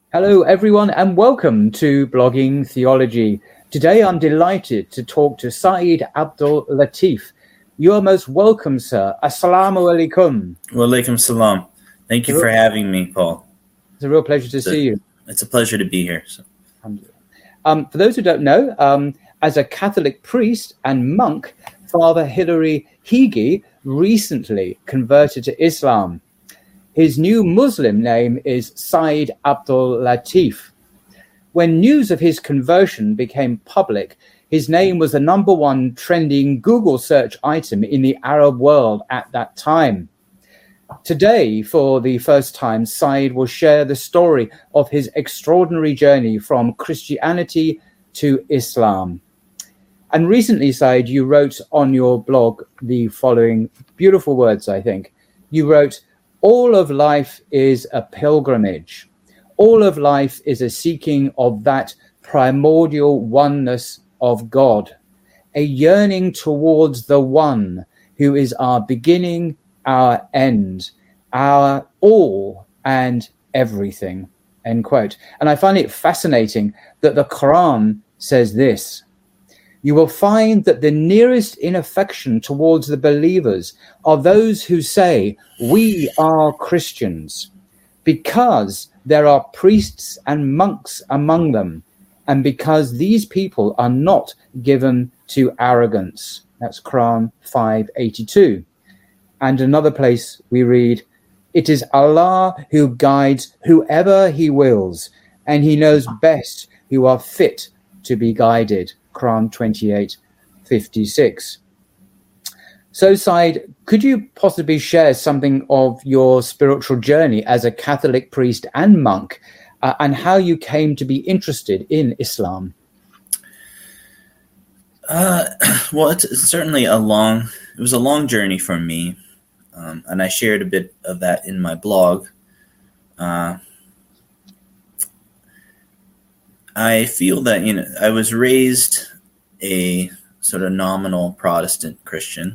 Hello, everyone, and welcome to Blogging Theology. Today, I'm delighted to talk to Saeed Abdul Latif. You are most welcome, sir. Assalamu alaikum. Wa alaikum salam. Thank you for having me, Paul. It's a real pleasure to see you. It's a pleasure to be here. So. For those who don't know, as a Catholic priest and monk, Father Hilary Higi recently converted to Islam. His new Muslim name is Saeed Abdul Latif. When news of his conversion became public, his name was the #1 trending Google search item in the Arab world at that time. Today, for the first time, Saeed will share the story of his extraordinary journey from Christianity to Islam. And recently, Saeed, you wrote on your blog the following beautiful words, I think. You wrote, "All of life is a pilgrimage. All of life is a seeking of that primordial oneness of God, a yearning towards the one who is our beginning, our end, our all and everything," end quote. And I find it fascinating that the Quran says this: "You will find that the nearest in affection towards the believers are those who say, 'We are Christians,' because there are priests and monks among them, and because these people are not given to arrogance." That's Quran 5:82. And another place we read, "It is Allah who guides whoever he wills, and he knows best who are fit to be guided." Quran 28:56. So, Saeed, could you possibly share something of your spiritual journey as a Catholic priest and monk, and how you came to be interested in Islam? Well, it's certainly it was a long journey for me, and I shared a bit of that in my blog. I feel that, I was raised a sort of nominal Protestant Christian.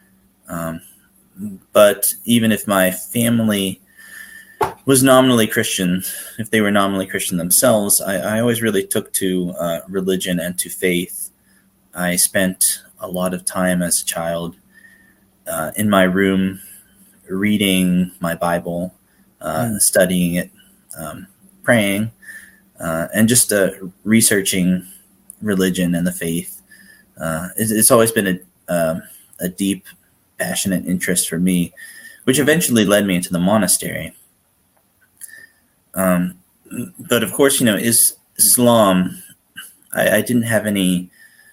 But even if my family was nominally Christian, if they were nominally Christian themselves, I always really took to religion and to faith. I spent a lot of time as a child in my room reading my Bible, studying it, praying, and just researching religion and the faith. It's always been a deep, passionate interest for me, which eventually led me into the monastery. But of course, Islam, I didn't have any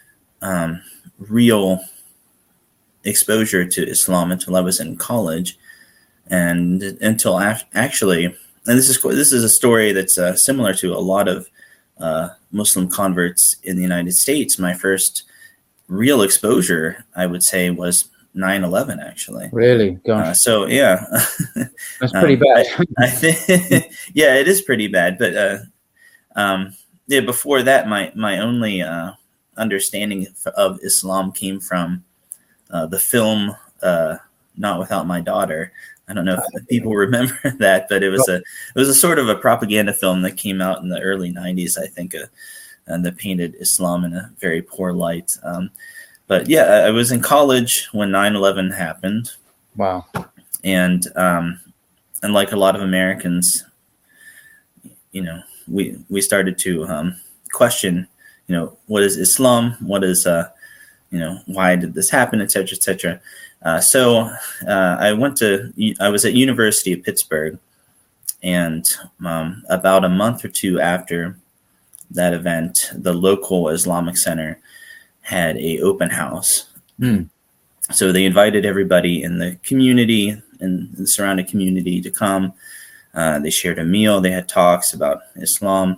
real exposure to Islam until I was in college, and until actually, and this is a story that's similar to a lot of Muslim converts in the United States. My first real exposure, I would say, was 9/11, actually. Really? Gosh. So yeah, That's pretty bad. I think, yeah, it is pretty bad. But yeah, before that, my only understanding of Islam came from the film "Not Without My Daughter." I don't know if people remember that, but it was a sort of a propaganda film that came out in the early 90s, I think, and that painted Islam in a very poor light. But yeah, I was in college when 9/11 happened. Wow. And like a lot of Americans, we started to question, what is Islam? What is, why did this happen, et cetera, et cetera. So I was at University of Pittsburgh, and about a month or two after that event, the local Islamic Center had a open house. So they invited everybody in the community and the surrounding community to come. They shared a meal. They had talks about Islam.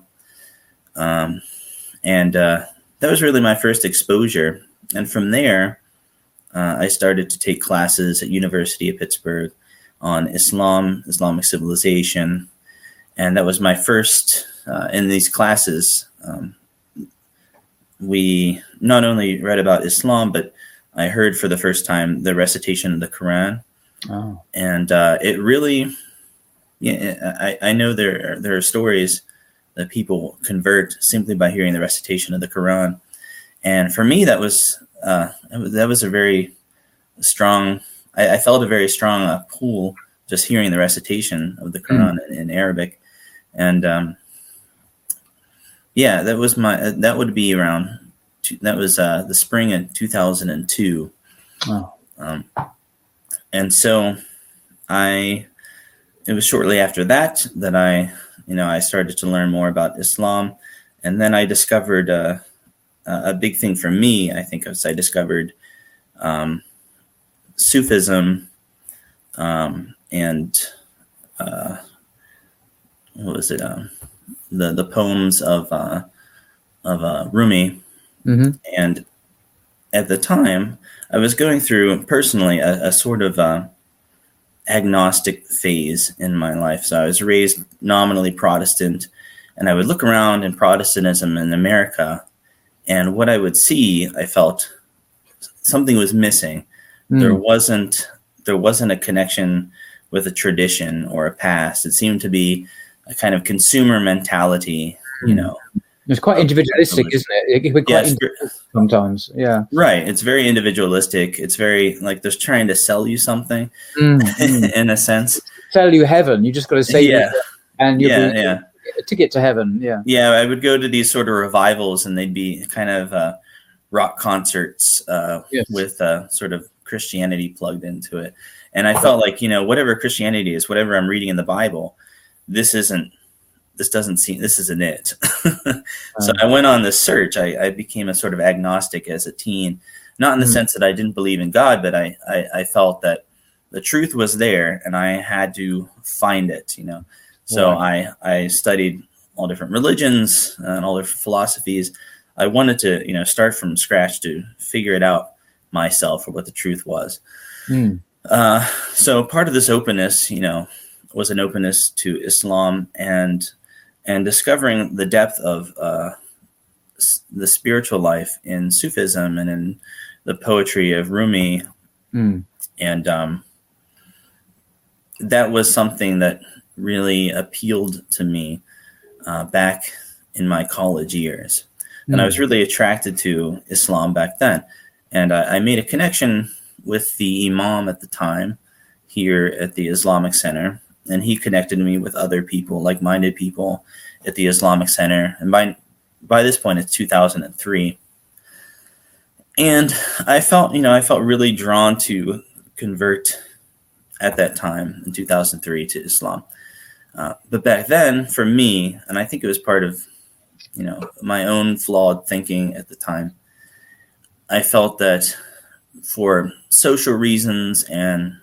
And that was really my first exposure. And from there, I started to take classes at University of Pittsburgh on Islam, Islamic civilization. And that was my first, in these classes, we not only read about Islam, but I heard for the first time the recitation of the Quran. Oh. And it really, I know there are stories that people convert simply by hearing the recitation of the Quran. And for me, that was a very strong. I felt a very strong pull just hearing the recitation of the Quran in Arabic, and that would be around. That was the spring of 2002. Oh. And so it was shortly after that I started to learn more about Islam. And then I discovered a big thing for me, I think, was I discovered Sufism and what was it? The poems of Rumi. Mm-hmm. And at the time, I was going through personally a sort of agnostic phase in my life. So I was raised nominally Protestant, and I would look around in Protestantism in America, and what I would see, I felt something was missing. There wasn't a connection with a tradition or a past. It seemed to be a kind of consumer mentality, It's quite individualistic, isn't it? It can be quite individualistic sometimes. Yeah. Right. It's very individualistic. It's very like they're trying to sell you something in a sense. Sell you heaven. You just got to say and you'll be a ticket to heaven. Yeah. Yeah. I would go to these sort of revivals, and they'd be kind of rock concerts with sort of Christianity plugged into it. And I felt like, whatever Christianity is, whatever I'm reading in the Bible, this isn't it. So I went on this search. I became a sort of agnostic as a teen, not in the sense that I didn't believe in God, but I felt that the truth was there and I had to find it, So I studied all different religions and all different philosophies. I wanted to, start from scratch to figure it out myself, or what the truth was. So part of this openness, was an openness to Islam and discovering the depth of the spiritual life in Sufism and in the poetry of Rumi. And that was something that really appealed to me back in my college years. And I was really attracted to Islam back then. And I made a connection with the imam at the time here at the Islamic Center. And he connected me with other people, like-minded people at the Islamic Center. And by this point, it's 2003. And I felt really drawn to convert at that time in 2003 to Islam. But back then, for me, and I think it was part of, my own flawed thinking at the time, I felt that for social reasons and,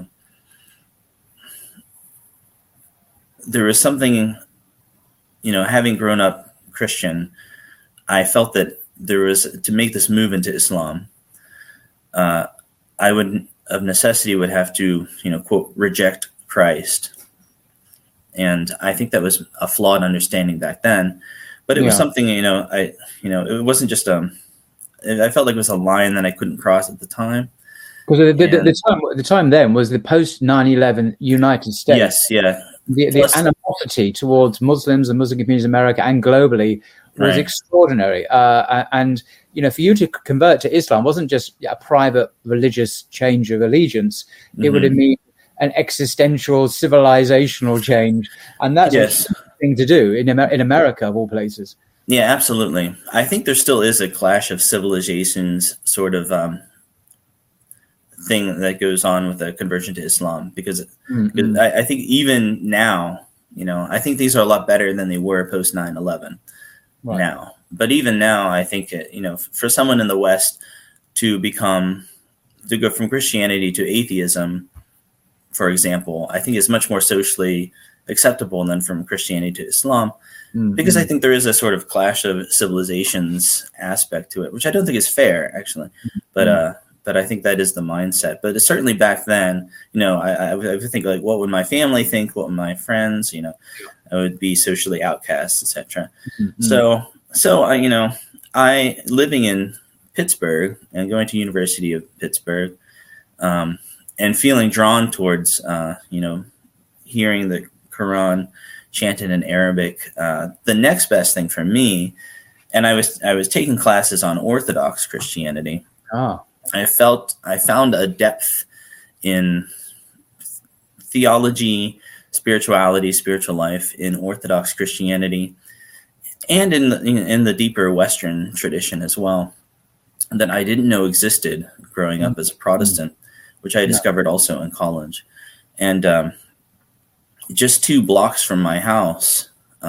there was something, having grown up Christian, I felt that there was, to make this move into Islam, I would, of necessity, would have to, quote, reject Christ. And I think that was a flawed understanding back then, but it was something, it wasn't just, I felt like it was a line that I couldn't cross at the time. Because the time then was the post 9/11 United States. Yes, yeah. The animosity towards Muslims and Muslim communities in America and globally was extraordinary. And, for you to convert to Islam wasn't just a private religious change of allegiance. It would have mean an existential, civilizational change. And that's a thing to do in America, of all places. Yeah, absolutely. I think there still is a clash of civilizations sort of thing that goes on with the conversion to Islam, because I think even now, I think these are a lot better than they were post 9/11 now. But even now, I think, for someone in the West to go from Christianity to atheism, for example, I think is much more socially acceptable than from Christianity to Islam, because I think there is a sort of clash of civilizations aspect to it, which I don't think is fair, actually. But I think that is the mindset. But certainly back then, I would think, like, what would my family think? What would my friends? I would be socially outcast, etc. So I living in Pittsburgh and going to University of Pittsburgh, and feeling drawn towards, hearing the Quran chanted in Arabic. The next best thing for me, and I was taking classes on Orthodox Christianity. I found a depth in theology, spirituality, spiritual life in Orthodox Christianity, and in the deeper Western tradition as well, that I didn't know existed growing up as a Protestant, which I discovered also in college. And just 2 blocks from my house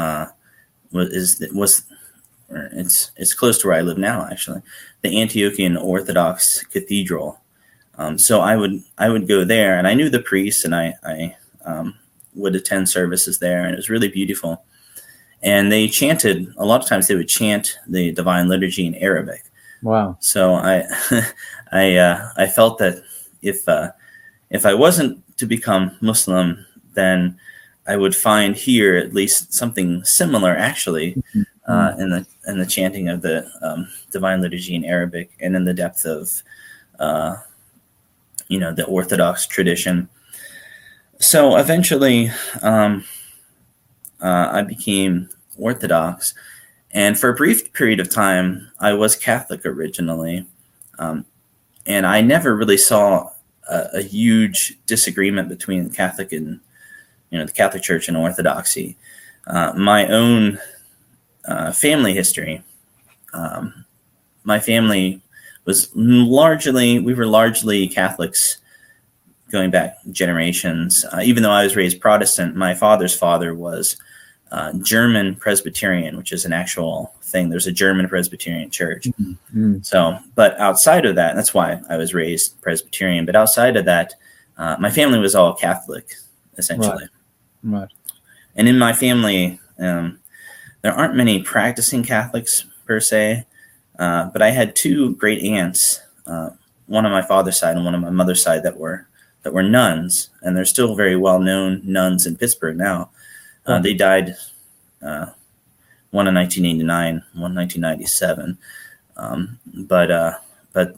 it's close to where I live now, actually, the Antiochian Orthodox Cathedral. So I would go there, and I knew the priests, and I would attend services there, and it was really beautiful. And they chanted, a lot of times they would chant the Divine Liturgy in Arabic. Wow. So I felt that if I wasn't to become Muslim, then I would find here at least something similar, actually, in the chanting of the Divine Liturgy in Arabic, and in the depth of the Orthodox tradition. So eventually, I became Orthodox, and for a brief period of time, I was Catholic originally, and I never really saw a huge disagreement between Catholic and the Catholic Church and Orthodoxy. My own family history. My family was largely Catholics going back generations. Even though I was raised Protestant, my father's father was German Presbyterian, which is an actual thing. There's a German Presbyterian church. Mm-hmm. So, but outside of that, that's why I was raised Presbyterian. But outside of that, my family was all Catholic, essentially. Right. And in my family, there aren't many practicing Catholics per se, but I had 2 great aunts, one on my father's side and one on my mother's side, that were nuns, and they're still very well known nuns in Pittsburgh now. They died, one in 1989, one in 1997. But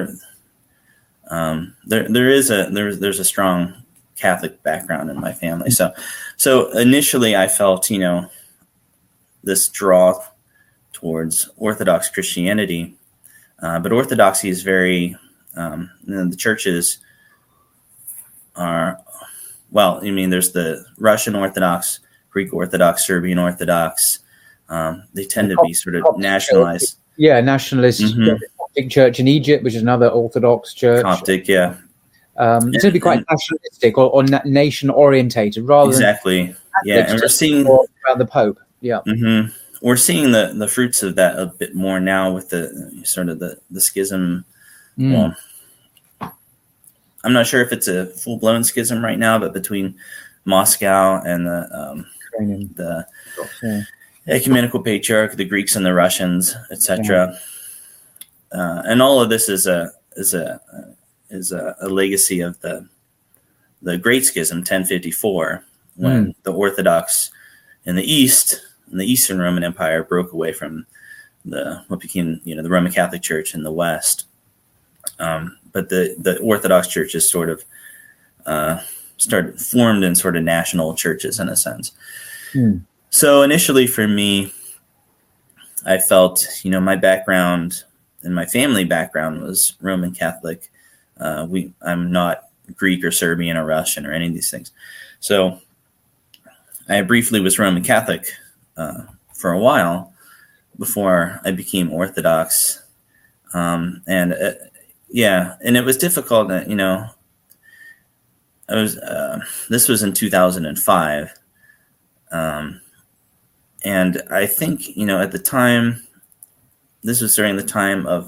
there's a strong Catholic background in my family. So initially I felt, this draw towards Orthodox Christianity, but Orthodoxy is very, the churches are, there's the Russian Orthodox, Greek Orthodox, Serbian Orthodox. They tend to be sort of nationalized. Yeah, nationalist. Mm-hmm. Coptic Church in Egypt, which is another Orthodox church. Coptic, yeah. It's going to be quite nationalistic or nation orientated rather exactly. than yeah, and we're seeing around the Pope. Yeah, mm-hmm. We're seeing the fruits of that a bit more now with the sort of the schism. Well, I'm not sure if it's a full blown schism right now, but between Moscow and the ecumenical patriarch, the Greeks and the Russians, etc. And all of this is a legacy of the Great Schism, 1054, when the Orthodox in the East, in the Eastern Roman Empire, broke away from what became the Roman Catholic Church in the West. But the Orthodox churches sort of formed in sort of national churches in a sense. So initially for me, I felt, my background and my family background was Roman Catholic. I'm not Greek or Serbian or Russian or any of these things. So I briefly was Roman Catholic for a while before I became Orthodox. And it was difficult. This was in 2005. And I think, at the time, this was during the time of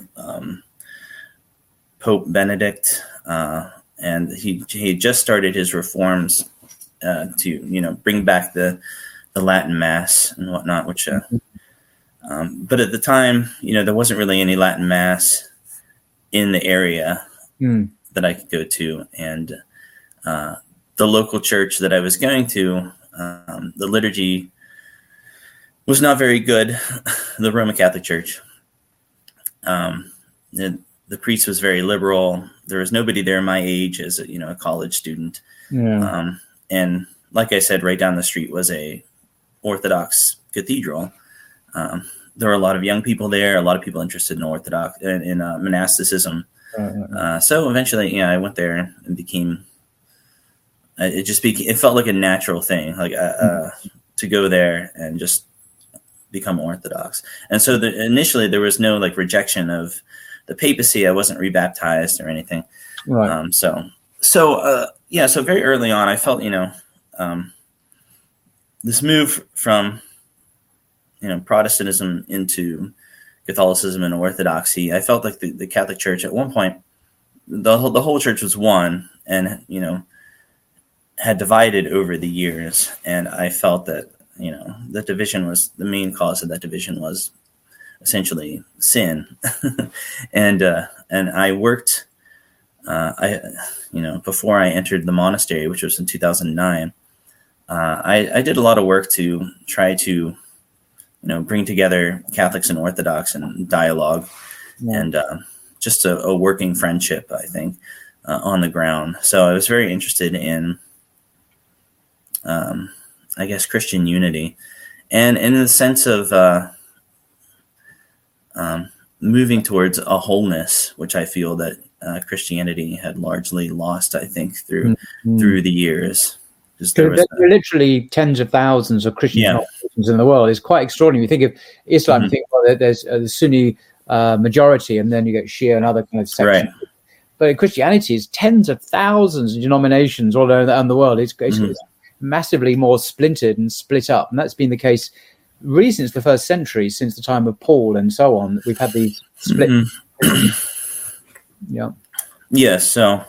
Pope Benedict, and he just started his reforms to bring back the Latin Mass and whatnot. Which, but at the time, there wasn't really any Latin Mass in the area that I could go to, and the local church that I was going to, the liturgy was not very good. The Roman Catholic Church. The priest was very liberal. There was nobody there my age as a college student. Yeah. And like I said, right down the street was a Orthodox cathedral. There were a lot of young people there, a lot of people interested in Orthodox in monasticism. So eventually, I went there and became. It felt like a natural thing, like to go there and just become Orthodox. And so initially there was no like rejection of the papacy. I wasn't rebaptized or anything. Right. So very early on, I felt this move from Protestantism into Catholicism and Orthodoxy. I felt like the Catholic Church at one point, the whole church was one, and had divided over the years, and I felt that the division was the main cause of that division was essentially sin, and I worked. Before I entered the monastery, which was in 2009, I did a lot of work to try to, bring together Catholics and Orthodox and dialogue, and just a working friendship, I think, on the ground. So I was very interested in, Christian unity, and in the sense of moving towards a wholeness, which I feel that Christianity had largely lost, I think, through the years. There are literally tens of thousands of Christian denominations in the world. It's quite extraordinary. You think of Islam, you think, well, there's a Sunni majority, and then you get Shia and other kind of sections. Right. But in Christianity, it's tens of thousands of denominations all around the world. It's massively more splintered and split up. And that's been the case really since the first century, since the time of Paul and so on. We've had these split. Yeah. Yes. So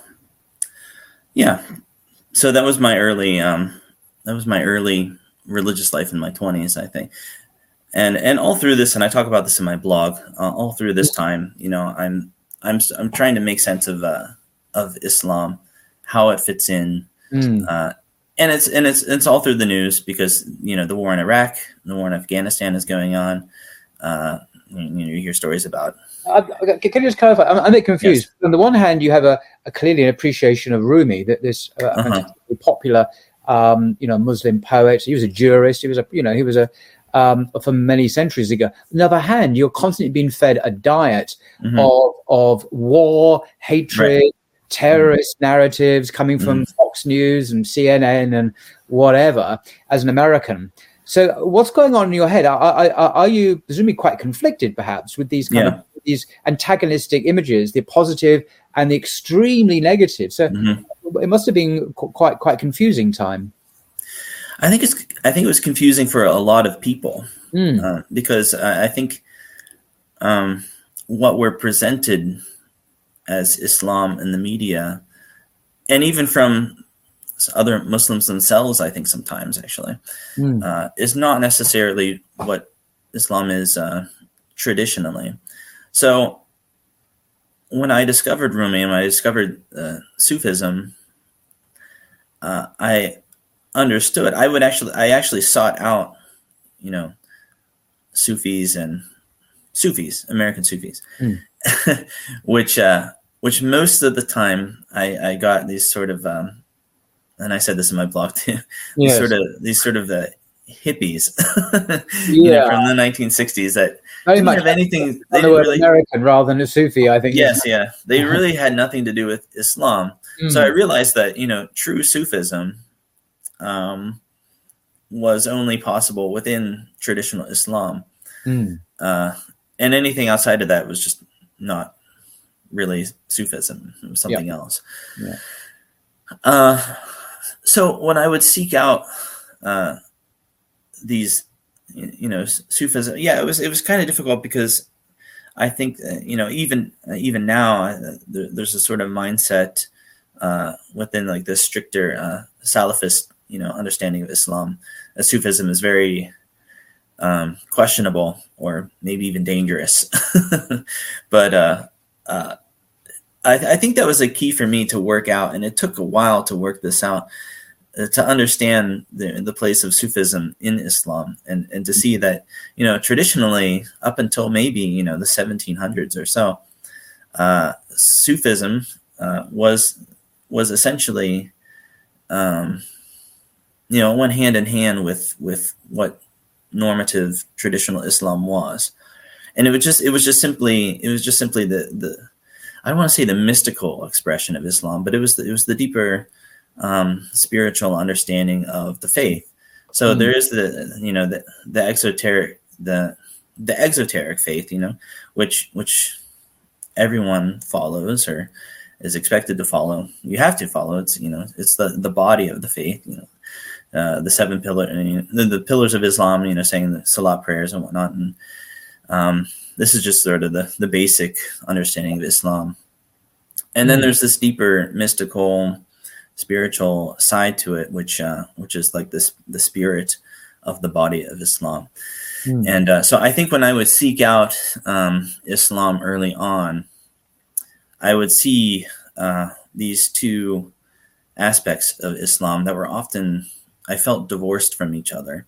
that was my early religious life in my 20s, I think. And all through this, and I talk about this in my blog, all through this time, I'm trying to make sense of Islam, how it fits in. And it's all through the news because, the war in Iraq, the war in Afghanistan is going on. You hear stories about. Can you just clarify? I'm a bit confused. Yes. On the one hand, you have a clearly an appreciation of Rumi, that this fantastically popular, Muslim poet. He was a jurist. He was for many centuries ago. On the other hand, you're constantly being fed a diet of war, hatred, terrorist narratives coming from Fox News and CNN and whatever as an American. So what's going on in your head? Are you presumably quite conflicted perhaps with these kind of these antagonistic images, the positive and the extremely negative? So it must have been quite confusing time. I think it was confusing for a lot of people because I think what we're presented as Islam in the media, and even from other Muslims themselves, I think sometimes actually, is not necessarily what Islam is traditionally. So when I discovered Rumi and I discovered Sufism, I understood. I actually sought out, Sufis, American Sufis, which most of the time I got these sort of, and I said this in my blog too, these sort of hippies from the 1960s that didn't have anything. They didn't really American rather than a Sufi, I think. Yes, they really had nothing to do with Islam. So I realized that true Sufism was only possible within traditional Islam, and anything outside of that was just not really Sufism. It was something else. So when I would seek out these, Sufism, it was kind of difficult because I think even now there's a sort of mindset within like the stricter Salafist understanding of Islam. Sufism is very questionable or maybe even dangerous. But I think that was a key for me to work out, and it took a while to work this out, to understand the place of Sufism in Islam, and to see that traditionally up until maybe the 1700s or so, Sufism was essentially went hand in hand with what normative traditional Islam was. And it was just simply the I don't want to say the mystical expression of Islam, but it was the deeper spiritual understanding of the faith. So there is the exoteric faith, which everyone follows or is expected to follow. You have to follow. It's it's the body of the faith. The seven pillars, the pillars of Islam. Saying the Salat prayers and whatnot. And this is just sort of the basic understanding of Islam. And then there's this deeper mystical, spiritual side to it, which is like the spirit of the body of Islam. And so I think when I would seek out Islam early on, I would see these two aspects of Islam that were often, I felt, divorced from each other.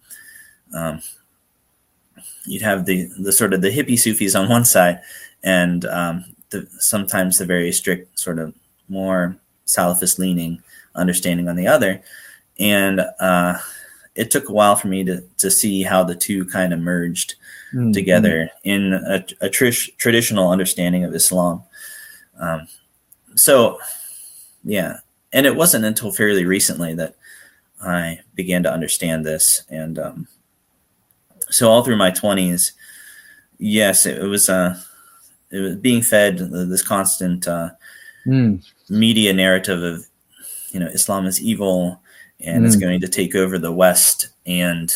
You'd have the sort of the hippie Sufis on one side, and sometimes the very strict, sort of more Salafist leaning understanding on the other. And it took a while for me to see how the two kind of merged together in a traditional understanding of Islam. So, yeah. And it wasn't until fairly recently that I began to understand this. And so all through my 20s, yes, it was being fed this constant media narrative of, Islam is evil and it's going to take over the West, and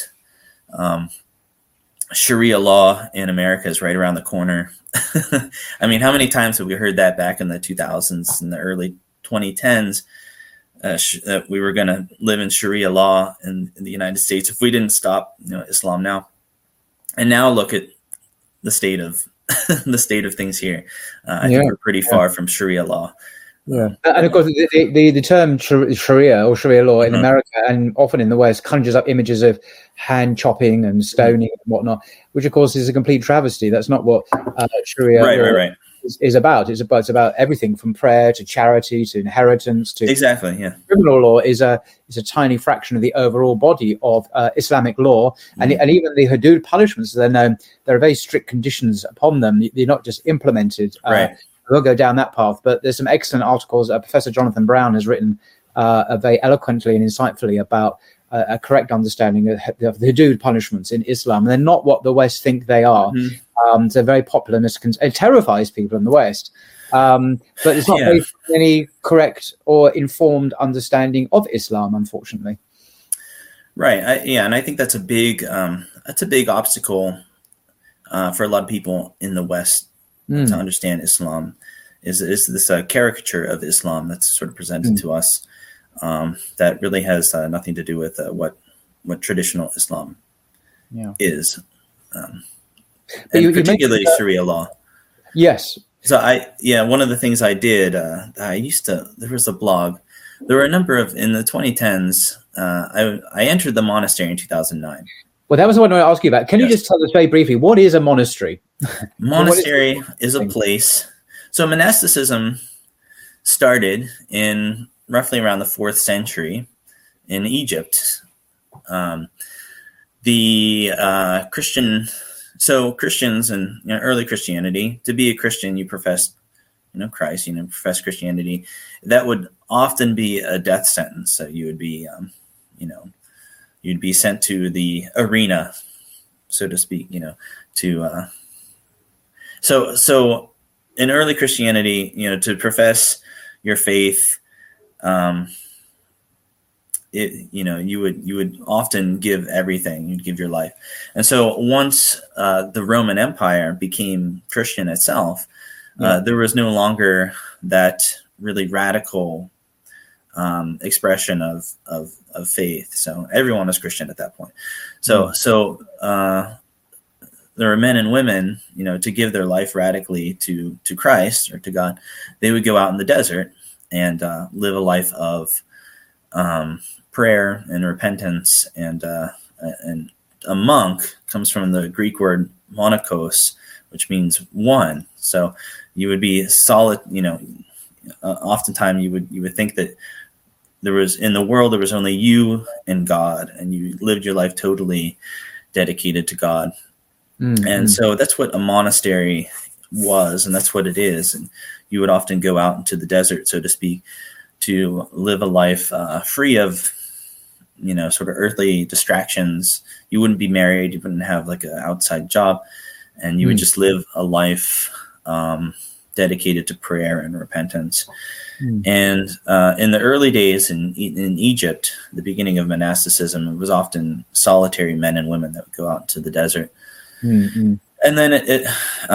Sharia law in America is right around the corner. I mean, how many times have we heard that back in the 2000s and the early 2010s? We were going to live in Sharia law in the United States if we didn't stop, Islam now. And now look at the state of things here. I think we're pretty far from Sharia law. Yeah, and of course, the term Sharia or Sharia law in America and often in the West conjures up images of hand chopping and stoning and whatnot, which of course is a complete travesty. That's not what Sharia law is about. It's about everything from prayer to charity to inheritance to criminal law is a tiny fraction of the overall body of Islamic law, and even the hudud punishments. There are very strict conditions upon them. They're not just implemented. We'll go down that path, but there's some excellent articles. Professor Jonathan Brown has written very eloquently and insightfully about a correct understanding of the hudud punishments in Islam. They're not what the West think they are. They're very popular and it terrifies people in the West. But it's not based on any correct or informed understanding of Islam, unfortunately. Right. And I think that's a big obstacle for a lot of people in the West to understand Islam. Is this caricature of Islam that's sort of presented to us that really has nothing to do with what traditional Islam is, and particularly Sharia law. Yes. So one of the things I did, there was a blog. There were a number of, in the 2010s, I entered the monastery in 2009. Well, that was what I wanted to ask you about. Can you just tell us very briefly, what is a monastery? Monastery is a place. So monasticism started in roughly around the 4th century in Egypt. Christians and early Christianity, to be a Christian, you profess, Christ, profess Christianity. That would often be a death sentence. So you would be, you'd be sent to the arena, so to speak, So in early Christianity, to profess your faith, you would often give everything. You'd give your life. And so once the Roman Empire became Christian itself, there was no longer that really radical expression of faith. So everyone was Christian at that point. So there were men and women, to give their life radically to Christ or to God. They would go out in the desert and live a life of prayer and repentance. And a monk comes from the Greek word monachos, which means one. So you would be solid. Oftentimes you would think that in the world there was only you and God, and you lived your life totally dedicated to God. And so that's what a monastery was, and that's what it is. And you would often go out into the desert, so to speak, to live a life free of, sort of earthly distractions. You wouldn't be married. You wouldn't have like an outside job, and you would just live a life dedicated to prayer and repentance. And in the early days in Egypt, the beginning of monasticism, it was often solitary men and women that would go out into the desert. And then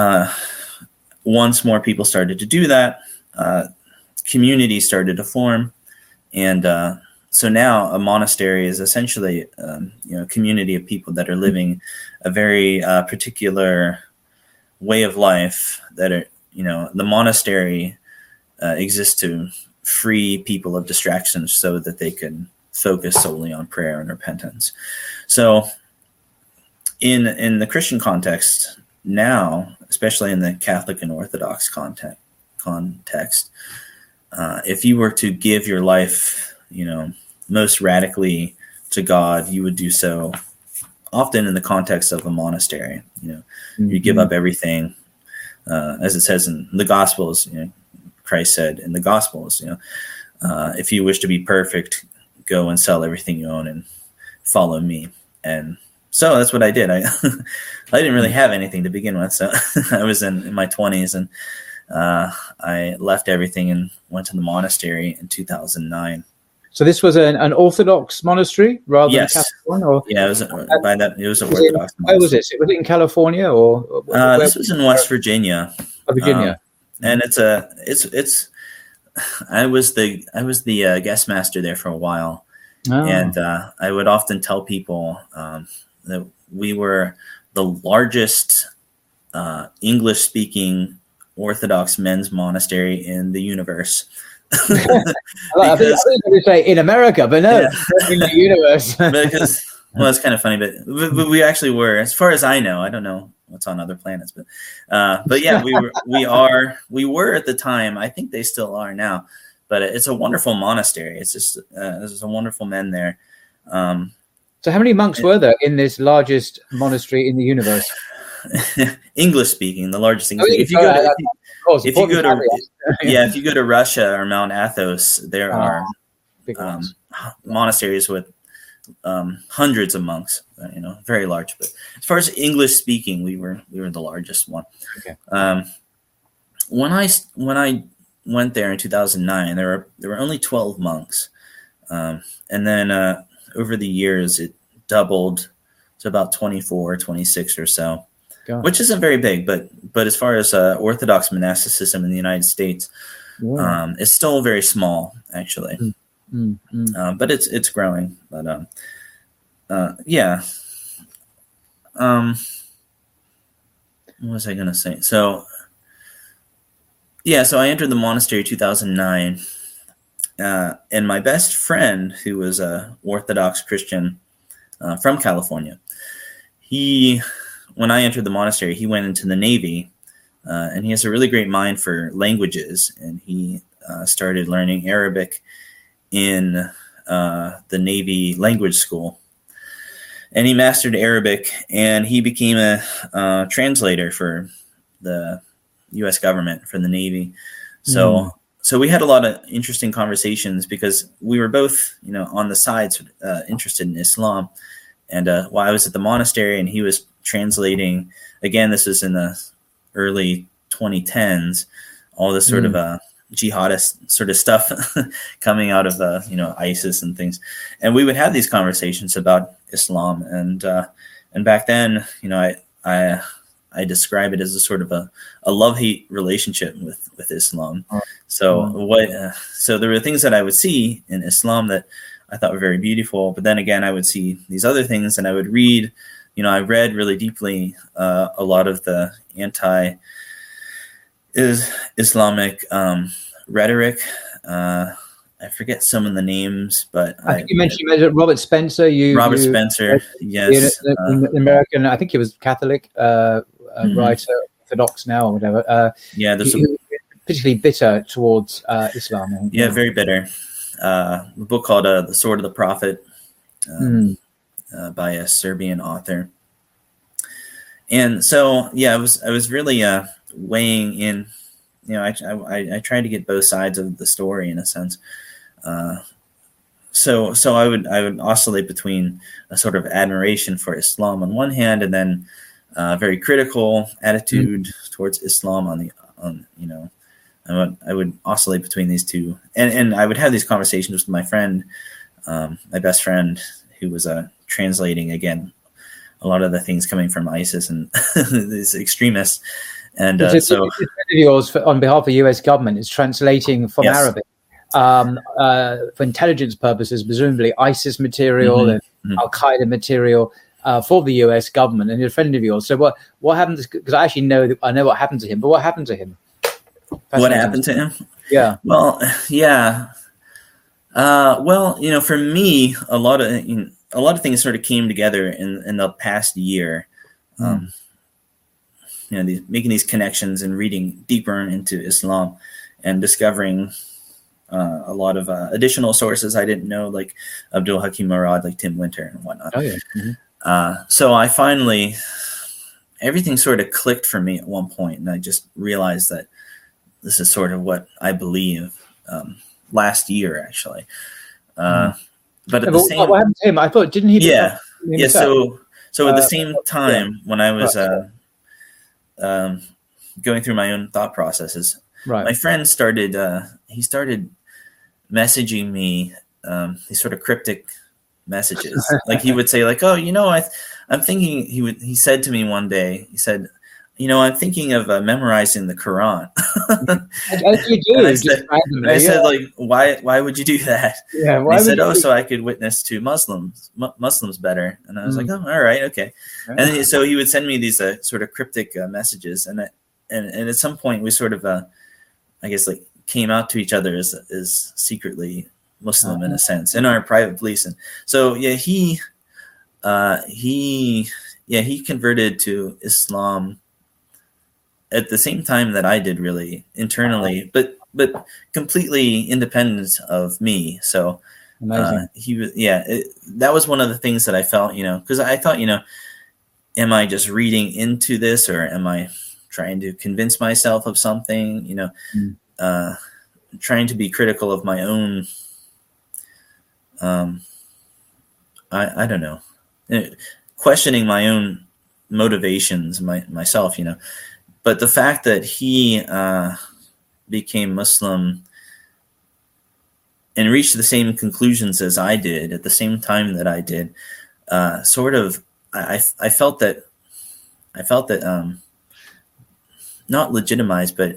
once more people started to do that, communities started to form. And so now a monastery is essentially a community of people that are living a very particular way of life that are, the monastery exists to free people of distractions so that they can focus solely on prayer and repentance. So in the Christian context now, especially in the Catholic and Orthodox context, if you were to give your life, most radically to God, you would do so often in the context of a monastery. You give up everything, as it says in the Gospels. Christ said in the Gospels, if you wish to be perfect, go and sell everything you own and follow me. And so that's what I did. I didn't really have anything to begin with. So I was in my 20s, and I left everything and went to the monastery in 2009. So this was an Orthodox monastery rather than a Catholic one? Or? Yeah, it was an Orthodox monastery. Where was it? Was it in California or? This was in West Virginia. Oh, Virginia. And I was the guest master there for a while. Oh. And I would often tell people that we were the largest English-speaking Orthodox men's monastery in the universe. I think you say in America, but no, in the universe. Because, it's kind of funny, but we actually were, as far as I know. I don't know what's on other planets, but yeah, we were at the time. I think they still are now. But it's a wonderful monastery. It's just there's some wonderful men there. So how many monks were there in this largest monastery in the universe? English speaking, the largest English. If you go to Russia or Mount Athos, there are monasteries with hundreds of monks. Very large. But as far as English speaking, we were the largest one. Okay. When I went there in 2009, there were only 12 monks, and then over the years it doubled to about 24, 26 or so, which isn't very big, but as far as Orthodox monasticism in the United States, it's still very small actually. But it's growing. But yeah. What was I gonna say? So I entered the monastery in 2009, and my best friend, who was a Orthodox Christian from California, when I entered the monastery, he went into the Navy, and he has a really great mind for languages, and he started learning Arabic in the Navy language school. And he mastered Arabic, and he became a translator for the U.S. government, for the Navy. So we had a lot of interesting conversations because we were both, on the sides interested in Islam. And while I was at the monastery and he was translating, again, this was in the early 2010s, all this sort of jihadist sort of stuff coming out of ISIS and things, and we would have these conversations about Islam, and back then, I describe it as a sort of a love-hate relationship with Islam. So there were things that I would see in Islam that I thought were very beautiful, but then again, I would see these other things, and I would read. I read really deeply a lot of the Islamic rhetoric. I forget some of the names, but I think you mentioned Robert Spencer. Spencer, yes, the American. I think he was Catholic writer, Orthodox now or whatever. There's particularly bitter towards Islam. Yeah, very bitter. A book called "The Sword of the Prophet" by a Serbian author. And so, I was really weighing in. I tried to get both sides of the story in a sense. So I would oscillate between a sort of admiration for Islam on one hand, and then very critical attitude towards Islam I would oscillate between these two, and I would have these conversations with my friend, my best friend, who was translating again a lot of the things coming from ISIS and these extremists. And so yours on behalf of the US government is translating from Arabic for intelligence purposes, presumably ISIS material and Al-Qaeda material for the US government, and a friend of yours. So what happened? Because I actually know what happened to him, but what happened to him? What happened to him? Yeah. Well, yeah. For me, a lot of things sort of came together in the past year. Making these connections and reading deeper into Islam and discovering a lot of additional sources I didn't know, like Abdul Hakim Murad, like Tim Winter and whatnot. Oh, yeah. So I finally, everything sort of clicked for me at one point, and I just realized that this is sort of what I believe last year, actually. But at the same, what happened to him? I thought, didn't he? Yeah. So at the same time, when I was going through my own thought processes, my friend started messaging me these sort of cryptic messages. Like he would say, like, "Oh, I'm thinking." He said to me one day, he said, "I'm thinking of memorizing the Quran." As you do. I said, like, why would you do that? Yeah. He said, so I could witness to Muslims better. And I was like, oh, all right, okay. Right. And so he would send me these sort of cryptic messages, and at some point we sort of, I guess, like came out to each other as secretly Muslim in a sense in our private beliefs. And so he converted to Islam at the same time that I did, really internally, but completely independent of me. So that was one of the things that I felt, because I thought, am I just reading into this, or am I trying to convince myself of something, trying to be critical of my own, I don't know, questioning my own motivations, myself, But the fact that he became Muslim and reached the same conclusions as I did at the same time that I did, I felt that not legitimized, but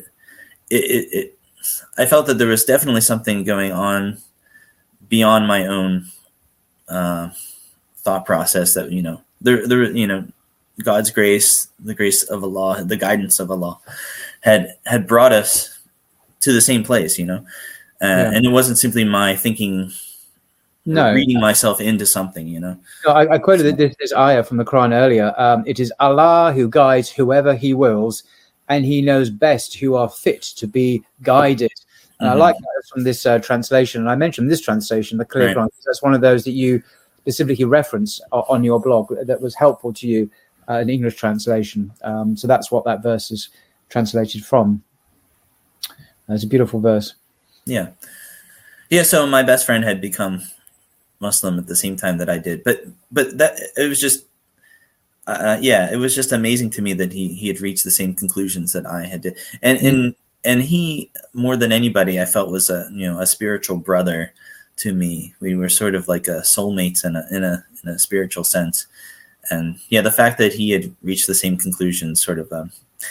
I felt that there was definitely something going on beyond my own thought process. That there God's grace, the grace of Allah, the guidance of Allah had brought us to the same place, and it wasn't simply my thinking, reading myself into something, I quoted this ayah from the Quran earlier. It is Allah who guides whoever he wills, and he knows best who are fit to be guided. And I like that from this translation. And I mentioned this translation, the Clear Quran, because that's one of those that you specifically reference on your blog that was helpful to you. An English translation. So that's what that verse is translated from. It's a beautiful verse. Yeah. So my best friend had become Muslim at the same time that I did, but that it was just, it was just amazing to me that he had reached the same conclusions that I had did, and he, more than anybody, I felt was a spiritual brother to me. We were sort of like soulmates in a spiritual sense. And the fact that he had reached the same conclusions sort of,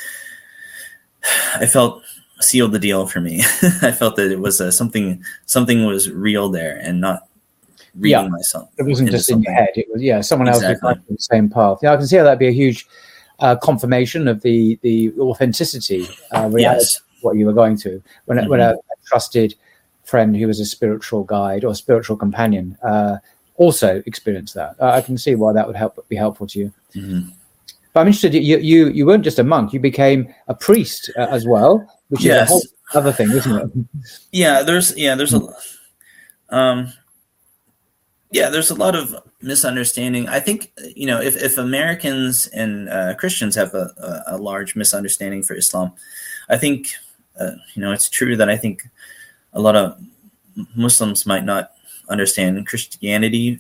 I felt sealed the deal for me. I felt that it was something was real there, and not reading myself. It wasn't just in your head. It was someone else who went the same path. Yeah, I can see how that'd be a huge confirmation of the authenticity, reality of what you were going through when a trusted friend who was a spiritual guide or spiritual companion also experienced that. I can see why that would be helpful to you. But I'm interested. You weren't just a monk; you became a priest as well, which is a whole other thing, isn't it? There's a. Yeah, there's a lot of misunderstanding. I think, if Americans and Christians have a large misunderstanding for Islam, I think, it's true that I think a lot of Muslims might not understand Christianity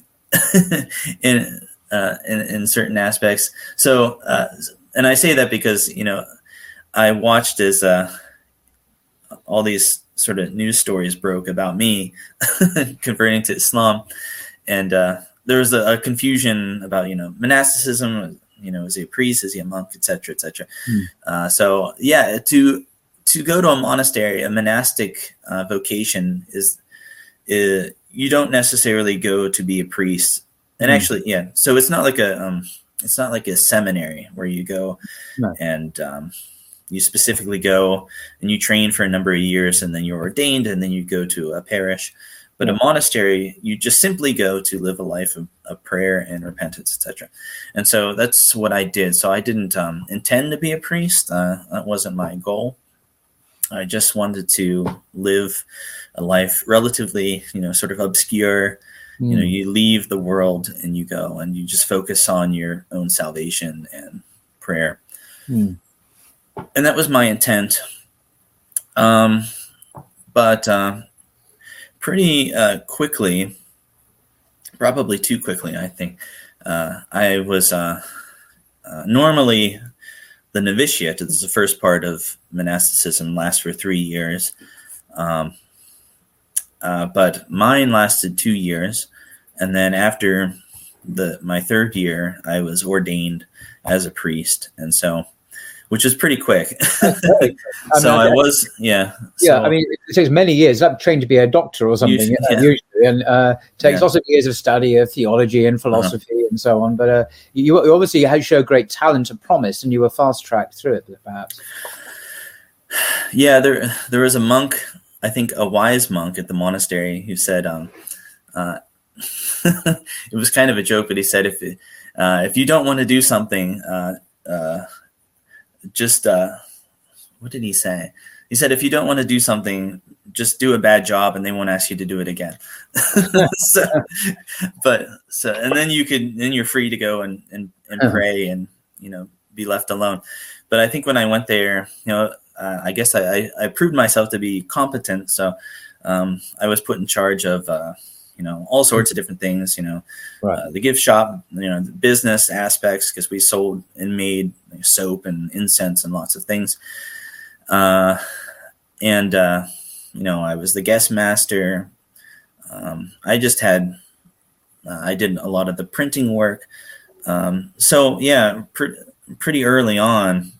in certain aspects. So, and I say that because, I watched as all these sort of news stories broke about me converting to Islam. And there was a confusion about, monasticism, is he a priest? Is he a monk, et cetera, et cetera. So yeah, to go to a monastery, a monastic vocation is you don't necessarily go to be a priest. And actually, yeah. So it's not like a seminary where you go and you specifically go and you train for a number of years and then you're ordained and then you go to a parish. But a monastery, you just simply go to live a life of prayer and repentance, etc. And so that's what I did. So I didn't intend to be a priest. That wasn't my goal. I just wanted to live a life relatively, sort of obscure. You leave the world and you go and you just focus on your own salvation and prayer. And that was my intent. But pretty quickly, probably too quickly, I think, I was normally the novitiate. This is the first part of monasticism, lasts for 3 years. But mine lasted 2 years. And then after my third year, I was ordained as a priest. And so, which is pretty quick. I was. Yeah, I mean, it takes many years. I've trained to be a doctor or something, usually, and takes lots of years of study of theology and philosophy and so on. But you obviously had shown great talent and promise, and you were fast-tracked through it, perhaps. Yeah, there was a monk, I think a wise monk at the monastery, who said, it was kind of a joke, but he said, if you don't want to do something, just what did he say? He said, if you don't want to do something, just do a bad job and they won't ask you to do it again. And then you're free to go and pray and, be left alone. But I think when I went there, I guess I proved myself to be competent. So I was put in charge of, all sorts of different things, the gift shop, the business aspects, because we sold and made soap and incense and lots of things. I was the guest master. I just had, I did a lot of the printing work. Pretty early on,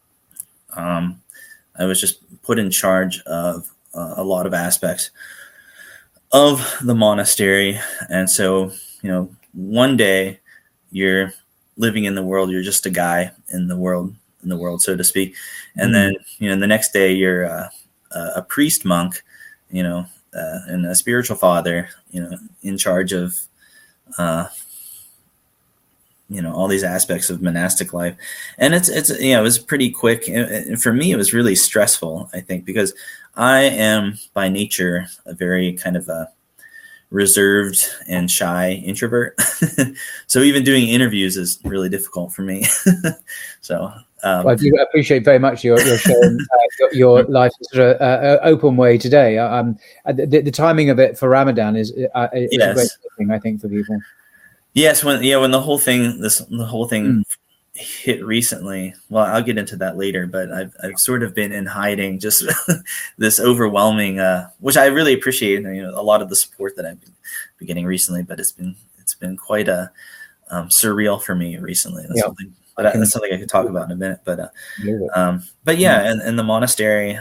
I was just put in charge of a lot of aspects of the monastery. And so, one day you're living in the world, you're just a guy in the world, so to speak. And then, the next day you're a priest monk, and a spiritual father, in charge of, all these aspects of monastic life. And it was pretty quick. And for me, it was really stressful, I think, because I am by nature a very kind of a reserved and shy introvert. So even doing interviews is really difficult for me. So I do appreciate very much your sharing your life in sort of open way today. The timing of it for Ramadan is a great thing, I think, for people. Yes, when the whole thing hit recently. Well, I'll get into that later, but I've sort of been in hiding, just this overwhelming, which I really appreciate. A lot of the support that I've been getting recently, but it's been quite a surreal for me recently. That's something I could talk about in a minute. But in the monastery.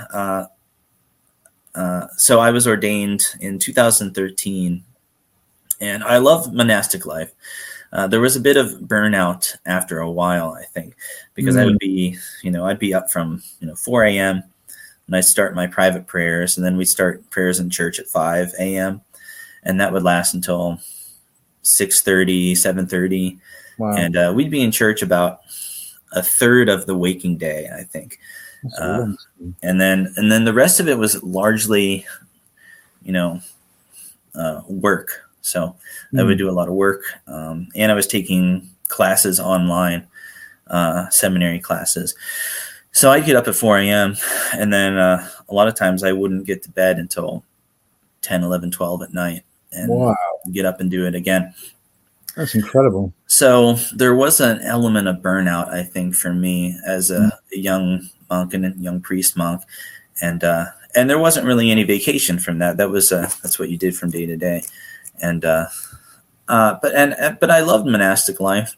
So I was ordained in 2013. And I love monastic life. There was a bit of burnout after a while, I think, because I would be, I'd be up from, 4 a.m. and I'd start my private prayers, and then we'd start prayers in church at 5 a.m. And that would last until 6:30, 7:30. Wow. And we'd be in church about a third of the waking day, I think. And then the rest of it was largely, work. So I would do a lot of work, and I was taking classes online, seminary classes. So I'd get up at 4 a.m. and then a lot of times I wouldn't get to bed until 10, 11, 12 at night, and get up and do it again. That's incredible. So there was an element of burnout, I think, for me as a young monk and a young priest monk. And there wasn't really any vacation from that. That was that's what you did from day to day. And but I loved monastic life.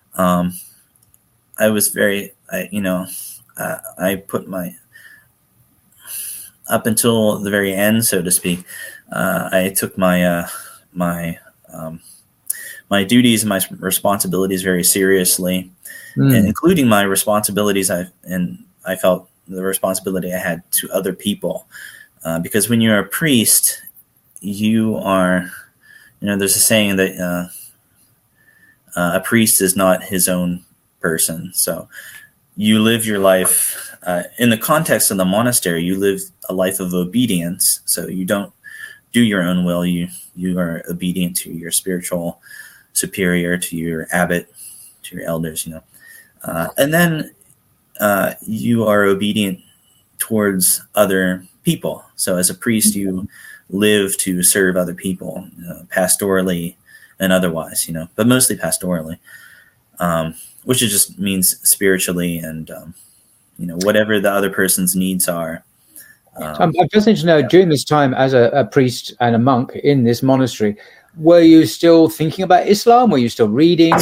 I was very, I put my, up until the very end, so to speak, I took my my duties and my responsibilities very seriously, and including my responsibilities. I felt the responsibility I had to other people, because when you're a priest, you are, there's a saying that a priest is not his own person. So you live your life in the context of the monastery. You live a life of obedience. So you don't do your own will. You are obedient to your spiritual superior, to your abbot, to your elders. And then you are obedient towards other people. So as a priest, you live to serve other people, pastorally and otherwise. But mostly pastorally. Which it just means spiritually and, whatever the other person's needs are. I'm just interested to know, during this time as a priest and a monk in this monastery, were you still thinking about Islam? Were you still reading,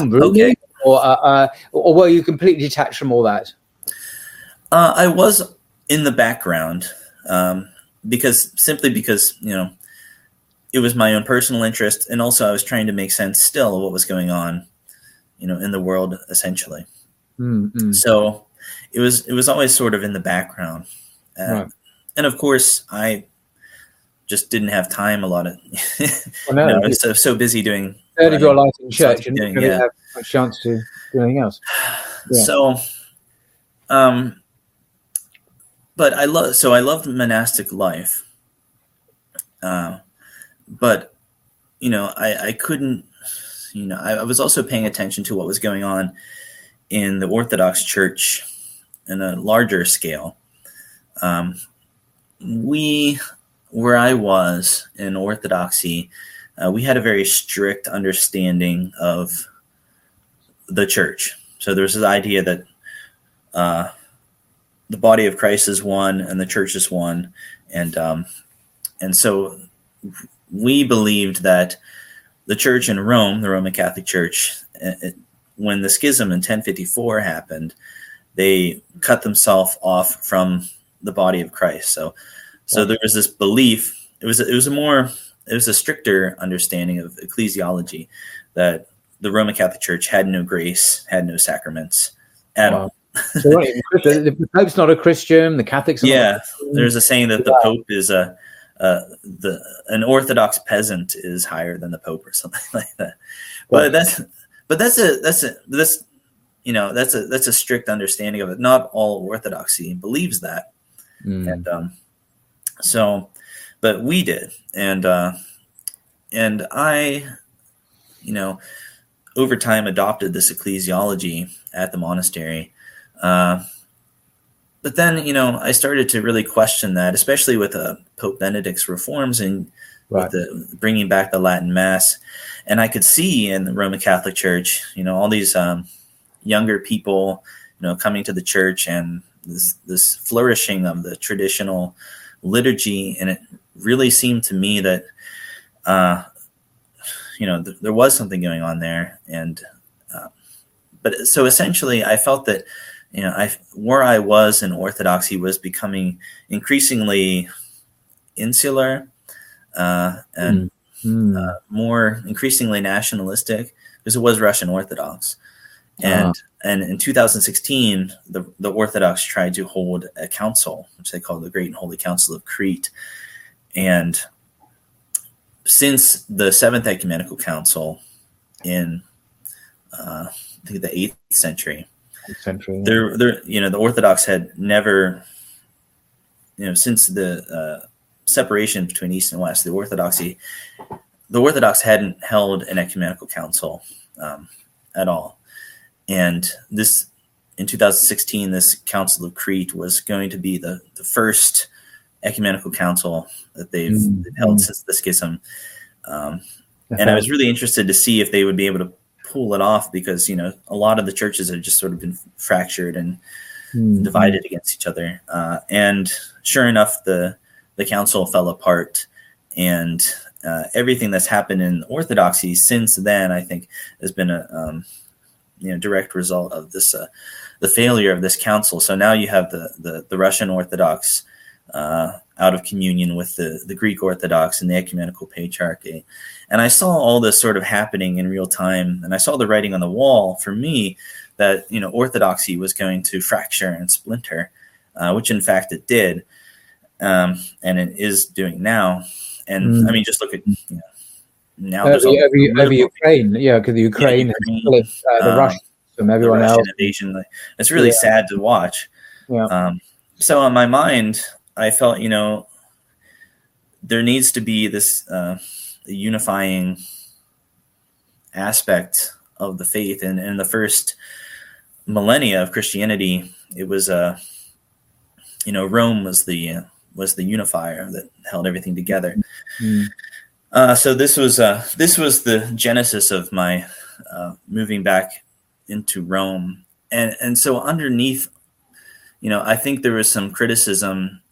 or were you completely detached from all that? I was in the background because it was my own personal interest, and also I was trying to make sense still of what was going on, in the world, essentially. So it was always sort of in the background. Right. And of course, I just didn't have time a lot of, I was so busy doing. Third of your life in church, and you didn't have a chance to do anything else. Yeah. So, but I loved monastic life. But, I couldn't, I was also paying attention to what was going on in the Orthodox Church in a larger scale. Where I was in Orthodoxy, we had a very strict understanding of the church. So there's this idea that the body of Christ is one and the church is one. And so we believed that the church in Rome, the Roman Catholic Church, when the schism in 1054 happened, they cut themselves off from the body of Christ. So there was this belief. It was a stricter understanding of ecclesiology, that the Roman Catholic Church had no grace, had no sacraments at all. So the Pope's not a Christian. The Catholics. There's a saying that the Pope is an Orthodox peasant is higher than the Pope or something like that. But that's a strict understanding of it. Not all Orthodoxy believes that. And but we did. And I, over time adopted this ecclesiology at the monastery. But then, I started to really question that, especially with Pope Benedict's reforms and with the bringing back the Latin Mass. And I could see in the Roman Catholic Church, all these younger people, coming to the church, and this flourishing of the traditional liturgy. And it really seemed to me that, there was something going on there. And but so essentially, I felt that, where I was in Orthodoxy was becoming increasingly insular and more increasingly nationalistic, because it was Russian Orthodox. And in 2016, the Orthodox tried to hold a council, which they call the Great and Holy Council of Crete. And since the Seventh Ecumenical Council in I think the 8th century, the Orthodox had never, since the separation between East and West, the Orthodoxy, the Orthodox hadn't held an ecumenical council at all. And this, in 2016, this Council of Crete was going to be the first ecumenical council that they've held since the schism. And I was really interested to see if they would be able to pull it off, because, you know, a lot of the churches have just sort of been fractured and divided against each other. And sure enough, the council fell apart, and everything that's happened in Orthodoxy since then, I think, has been a direct result of this the failure of this council. So now you have the Russian Orthodox out of communion with the Greek Orthodox and the Ecumenical Patriarchate. And I saw all this sort of happening in real time, and I saw the writing on the wall for me that, you know, Orthodoxy was going to fracture and splinter, which in fact it did, and it is doing now. And I mean, just look at, you know, now there's over Ukraine, because the Ukraine the Russians from everyone the Russian else. Invasion. It's really sad to watch. Yeah. So on my mind, I felt, you know, there needs to be this unifying aspect of the faith. And in the first millennia of Christianity, it was Rome was the unifier that held everything together. So this was the genesis of my moving back into Rome, and so underneath, you know, I think there was some criticism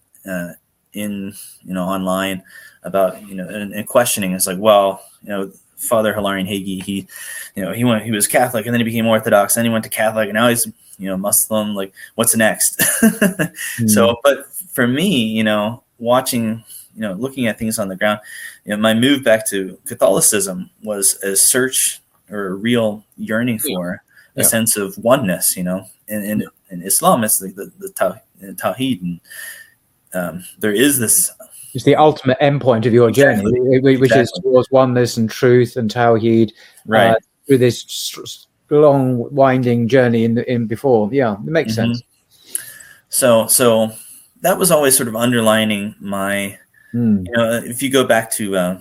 online about, you know, and questioning. It's like, well, you know, Father Hilarion Hagee, he was Catholic, and then he became Orthodox, then he went to Catholic, and now he's, you know, Muslim. Like, what's next? So, but for me, you know, watching, you know, looking at things on the ground, you know, my move back to Catholicism was a search or a real yearning for a sense of oneness, you know, and in Islam, it's like the Tawheed, and there is this. It's the ultimate endpoint of your journey, which is towards oneness and truth and Tawheed, right? Through this long, winding journey in before. Yeah, it makes sense. So that was always sort of underlining my. You know, if you go back to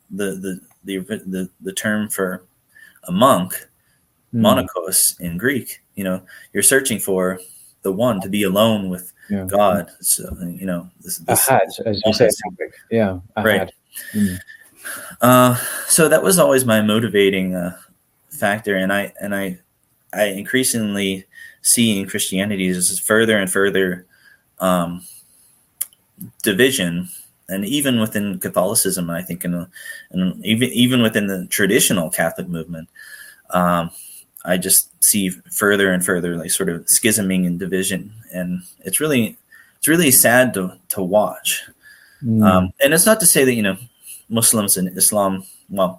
the term for a monk, monachos in Greek, you know, you're searching for the one, to be alone with God. So, you know, this ahad, as you say, ahad. Right. So that was always my motivating factor, and I increasingly see in Christianity as further and further division. And even within Catholicism, I think, and even within the traditional Catholic movement, I just see further and further, like, sort of schisming and division, and it's really sad to watch. And it's not to say that, you know, Muslims and Islam, well,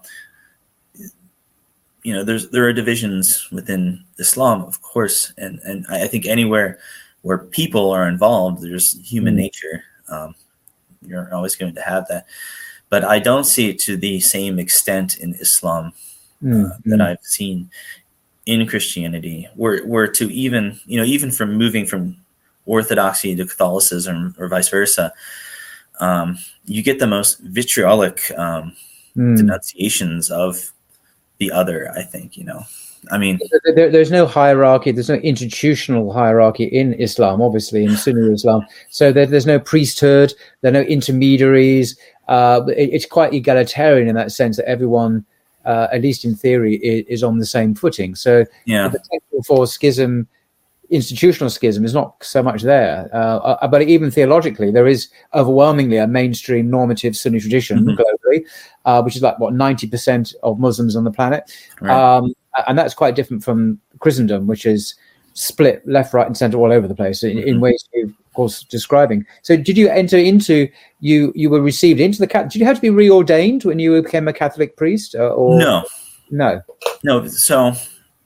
you know, there are divisions within Islam, of course, and I think anywhere where people are involved, there's human nature. You're always going to have that, but I don't see it to the same extent in Islam that I've seen in Christianity, where to even from moving from Orthodoxy to Catholicism or vice versa, you get the most vitriolic denunciations of the other. I think, you know, I mean, there's no hierarchy. There's no institutional hierarchy in Islam, obviously, in Sunni Islam. So there's no priesthood. There are no intermediaries. It's quite egalitarian in that sense that everyone, at least in theory, is on the same footing. So the potential for schism, institutional schism, is not so much there. But even theologically, there is overwhelmingly a mainstream normative Sunni tradition globally, which is like, 90% of Muslims on the planet. Right. And that's quite different from Christendom, which is split left, right, and center all over the place in ways you're, of course, describing. So did you enter into, you were received into the Catholic, did you have to be reordained when you became a Catholic priest? Or No. So,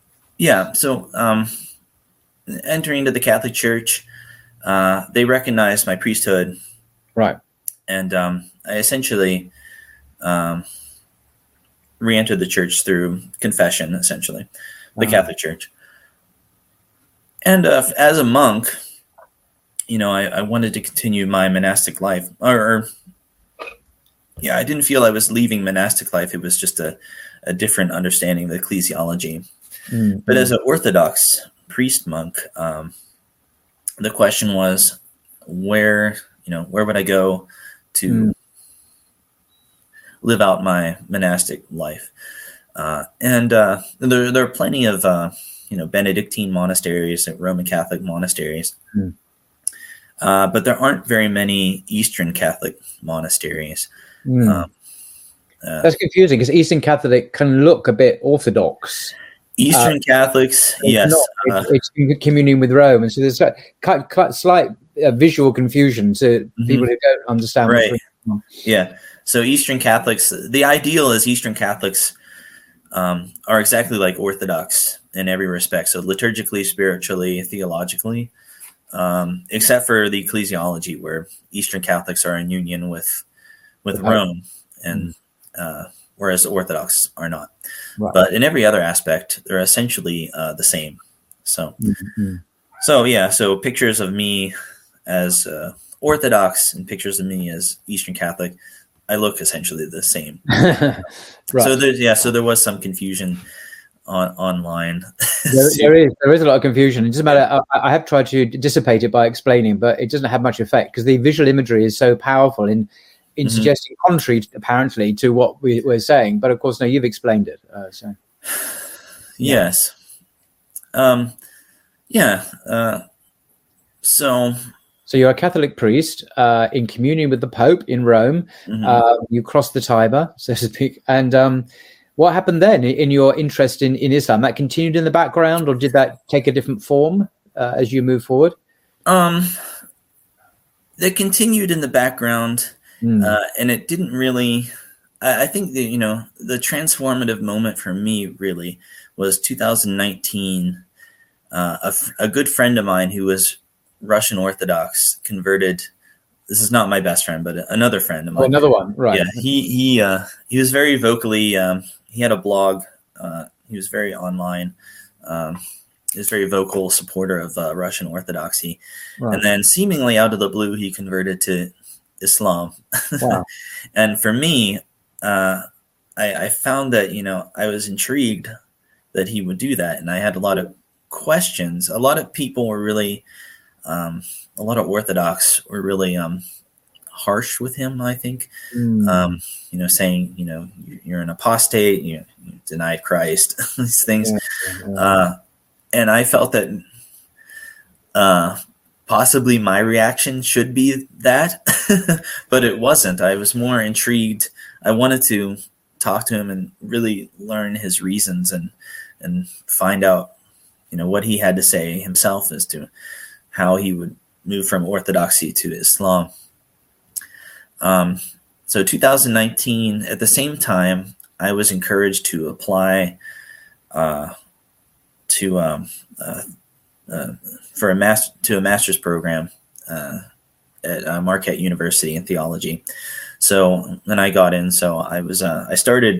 entering into the Catholic Church, they recognized my priesthood. Right. And I essentially re-entered the church through confession, essentially, the Catholic Church. And as a monk, you know, I wanted to continue my monastic life, or I didn't feel I was leaving monastic life. It was just a different understanding of ecclesiology. Mm. But as an Orthodox priest monk, the question was, where would I go to live out my monastic life? And there are plenty of Benedictine monasteries and Roman Catholic monasteries, but there aren't very many Eastern Catholic monasteries. That's confusing because Eastern Catholic can look a bit Orthodox. Eastern Catholics, yes, it's communing with Rome, and so there's quite slight visual confusion to people who don't understand. Right. Yeah. So Eastern Catholics, the ideal is Eastern Catholics are exactly like Orthodox in every respect. So liturgically, spiritually, theologically, except for the ecclesiology, where Eastern Catholics are in union with Rome, and whereas Orthodox are not. Right. But in every other aspect, they're essentially the same. So, so pictures of me as Orthodox and pictures of me as Eastern Catholic, I look essentially the same. Right. So there was some confusion online. There is a lot of confusion. It doesn't matter. I have tried to dissipate it by explaining, but it doesn't have much effect because the visual imagery is so powerful in suggesting contrary, apparently, to what we're saying. But of course, no, you've explained it. Yes. So you're a Catholic priest in communion with the Pope in Rome. You crossed the Tiber, so to speak. And what happened then in your interest in Islam? That continued in the background, or did that take a different form as you move forward? That continued in the background. And it didn't really, I think that, the transformative moment for me really was 2019. A good friend of mine who was Russian Orthodox converted. This is not my best friend, but another friend of mine. Oh, another one, right? Yeah, he was very vocally. He had a blog. He was very online. He was a very vocal supporter of Russian Orthodoxy, right. And then seemingly out of the blue, he converted to Islam. Wow. And for me, I found that, I was intrigued that he would do that. And I had a lot of questions. A lot of people were really, a lot of Orthodox were really harsh with him, I think, saying, you're an apostate, you denied Christ, these things. And I felt that possibly my reaction should be that, but it wasn't. I was more intrigued. I wanted to talk to him and really learn his reasons and find out, what he had to say himself as to how he would move from Orthodoxy to Islam. So 2019, at the same time, I was encouraged to apply to a master's program at Marquette University in theology. So then I got in. So I started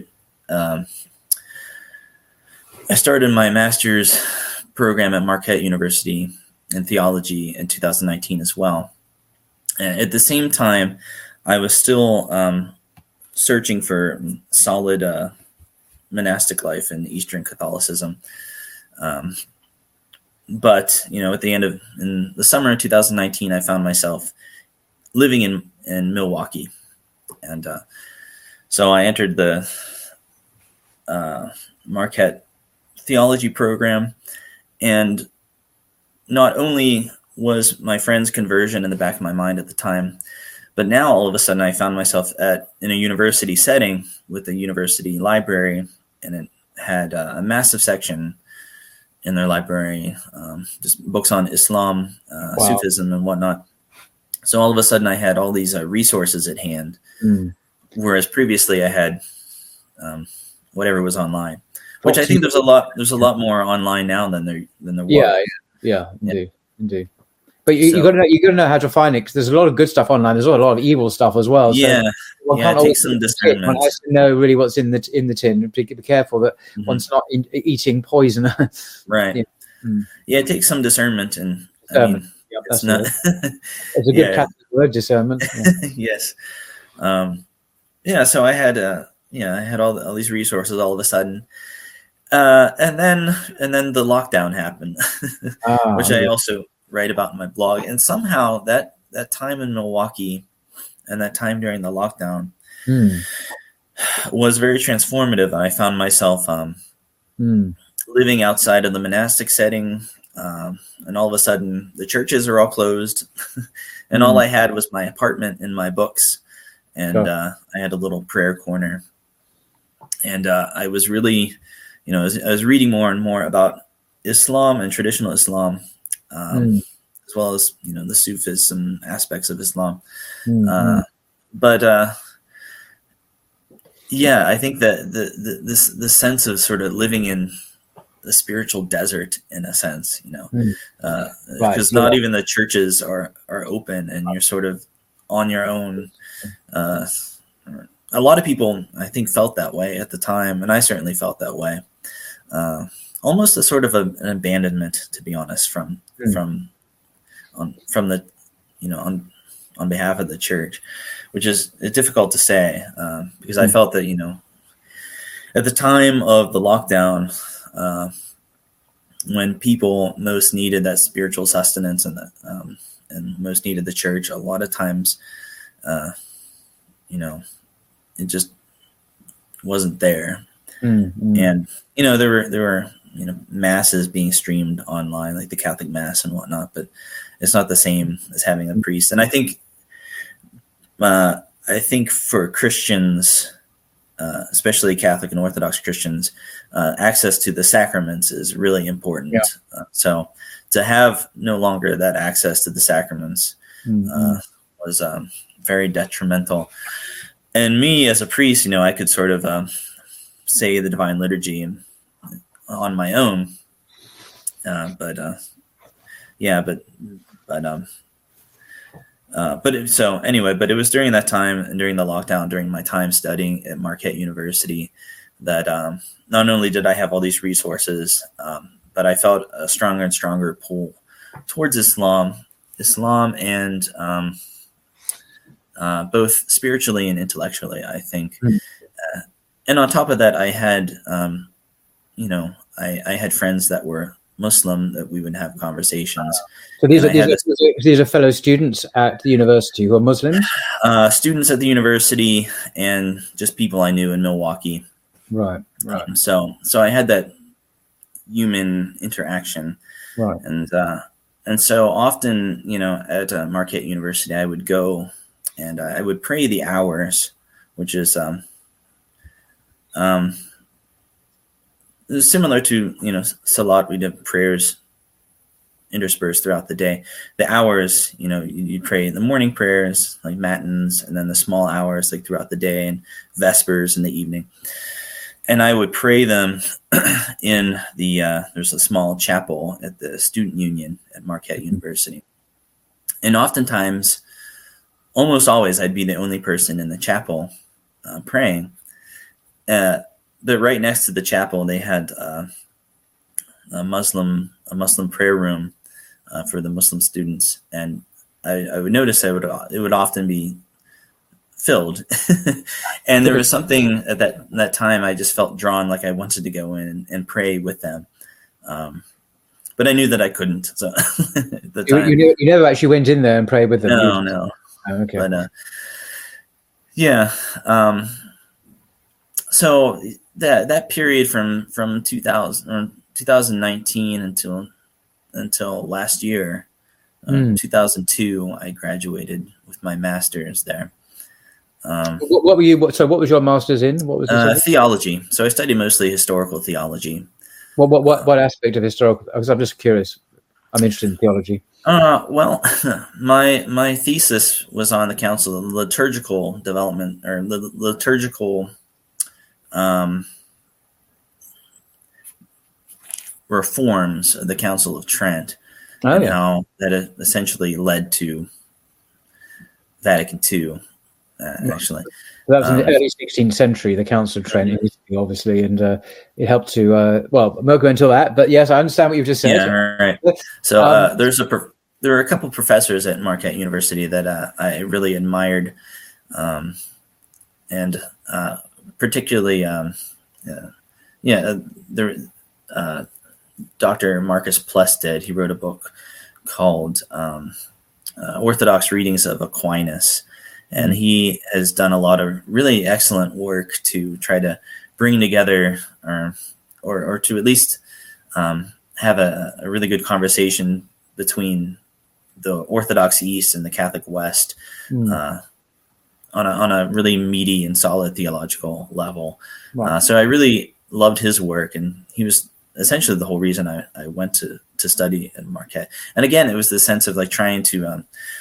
my master's program at Marquette University in theology in 2019 as well. And at the same time, I was still searching for solid monastic life in Eastern Catholicism. But, at the end in the summer of 2019, I found myself living in Milwaukee. And so I entered the Marquette theology program. And not only was my friend's conversion in the back of my mind at the time, but now all of a sudden I found myself in a university setting with a university library, and it had a massive section in their library, just books on Islam, Sufism and whatnot. So all of a sudden I had all these resources at hand, whereas previously I had whatever was online, which I think there's a lot more online now than there was. Yeah, indeed. But you got to know how to find it, because there's a lot of good stuff online. There's a lot of evil stuff as well. So it takes some discernment. One has to know really what's in the tin. Be careful that one's not eating poison. Right. Yeah, it takes some discernment, and it's not. It's a good Catholic word, discernment. Yeah. Yes. yeah, so I had I had all these resources all of a sudden, and then the lockdown happened, which I also write about in my blog. And somehow that time in Milwaukee and that time during the lockdown was very transformative. I found myself living outside of the monastic setting, and all of a sudden the churches are all closed, and all I had was my apartment and my books, and I had a little prayer corner, and I was really, I was reading more and more about Islam and traditional Islam, as well as the Sufism aspects of Islam, but I think that the sense of sort of living in the spiritual desert, in a sense, because not even the churches are open, and you're sort of on your own. A lot of people, I think, felt that way at the time, and I certainly felt that way. Almost a sort of an abandonment, to be honest, from the on behalf of the church, which is difficult to say, because I felt that at the time of the lockdown, when people most needed that spiritual sustenance and most needed the church, a lot of times, it just wasn't there. And there were masses being streamed online, like the Catholic Mass and whatnot, but it's not the same as having a priest. And I think for Christians, especially Catholic and Orthodox Christians, access to the sacraments is really important. So to have no longer that access to the sacraments was very detrimental. And me as a priest, I could sort of say the Divine Liturgy on my own, but it was during that time, and during the lockdown, during my time studying at Marquette University, that not only did I have all these resources, but I felt a stronger and stronger pull towards Islam and both spiritually and intellectually, I think. And on top of that, I had, I had friends that were Muslim that we would have conversations. So these are fellow students at the university who are Muslims? Students at the university and just people I knew in Milwaukee. Right. So I had that human interaction. Right. And so often, at Marquette University, I would go and I would pray the hours, which is similar to, Salat. We did prayers interspersed throughout the day. The hours, you'd pray the morning prayers, like matins, and then the small hours, like throughout the day, and vespers in the evening. And I would pray them in there's a small chapel at the Student Union at Marquette University. And oftentimes, almost always, I'd be the only person in the chapel praying. But right next to the chapel, they had a Muslim prayer room for the Muslim students, and I would notice it would often be filled. And there was something at that time I just felt drawn, like I wanted to go in and pray with them, but I knew that I couldn't. So at the time, you never actually went in there and prayed with them. No. Oh, okay. But so that period from 2019 until last year, 2002, I graduated with my master's there. What were you? So what was your master's in? What was theology? So I studied mostly historical theology. What aspect of historical? Because I'm just curious. I'm interested in theology. Well, my thesis was on the Council of Liturgical Development, or liturgical reforms of the Council of Trent, and how that essentially led to Vatican II. Actually, that was in the early 16th century. The Council of Trent, obviously, and it helped to. Well, I won't go into that, but yes, I understand what you've just said. Yeah, right. So there were a couple of professors at Marquette University that I really admired and particularly, Dr. Marcus Plested. He wrote a book called Orthodox Readings of Aquinas, and he has done a lot of really excellent work to try to bring together, or to at least have a really good conversation between the Orthodox East and the Catholic West on a really meaty and solid theological level. Wow. So I really loved his work, and he was essentially the whole reason I went to study at Marquette. And again, it was the sense of like trying to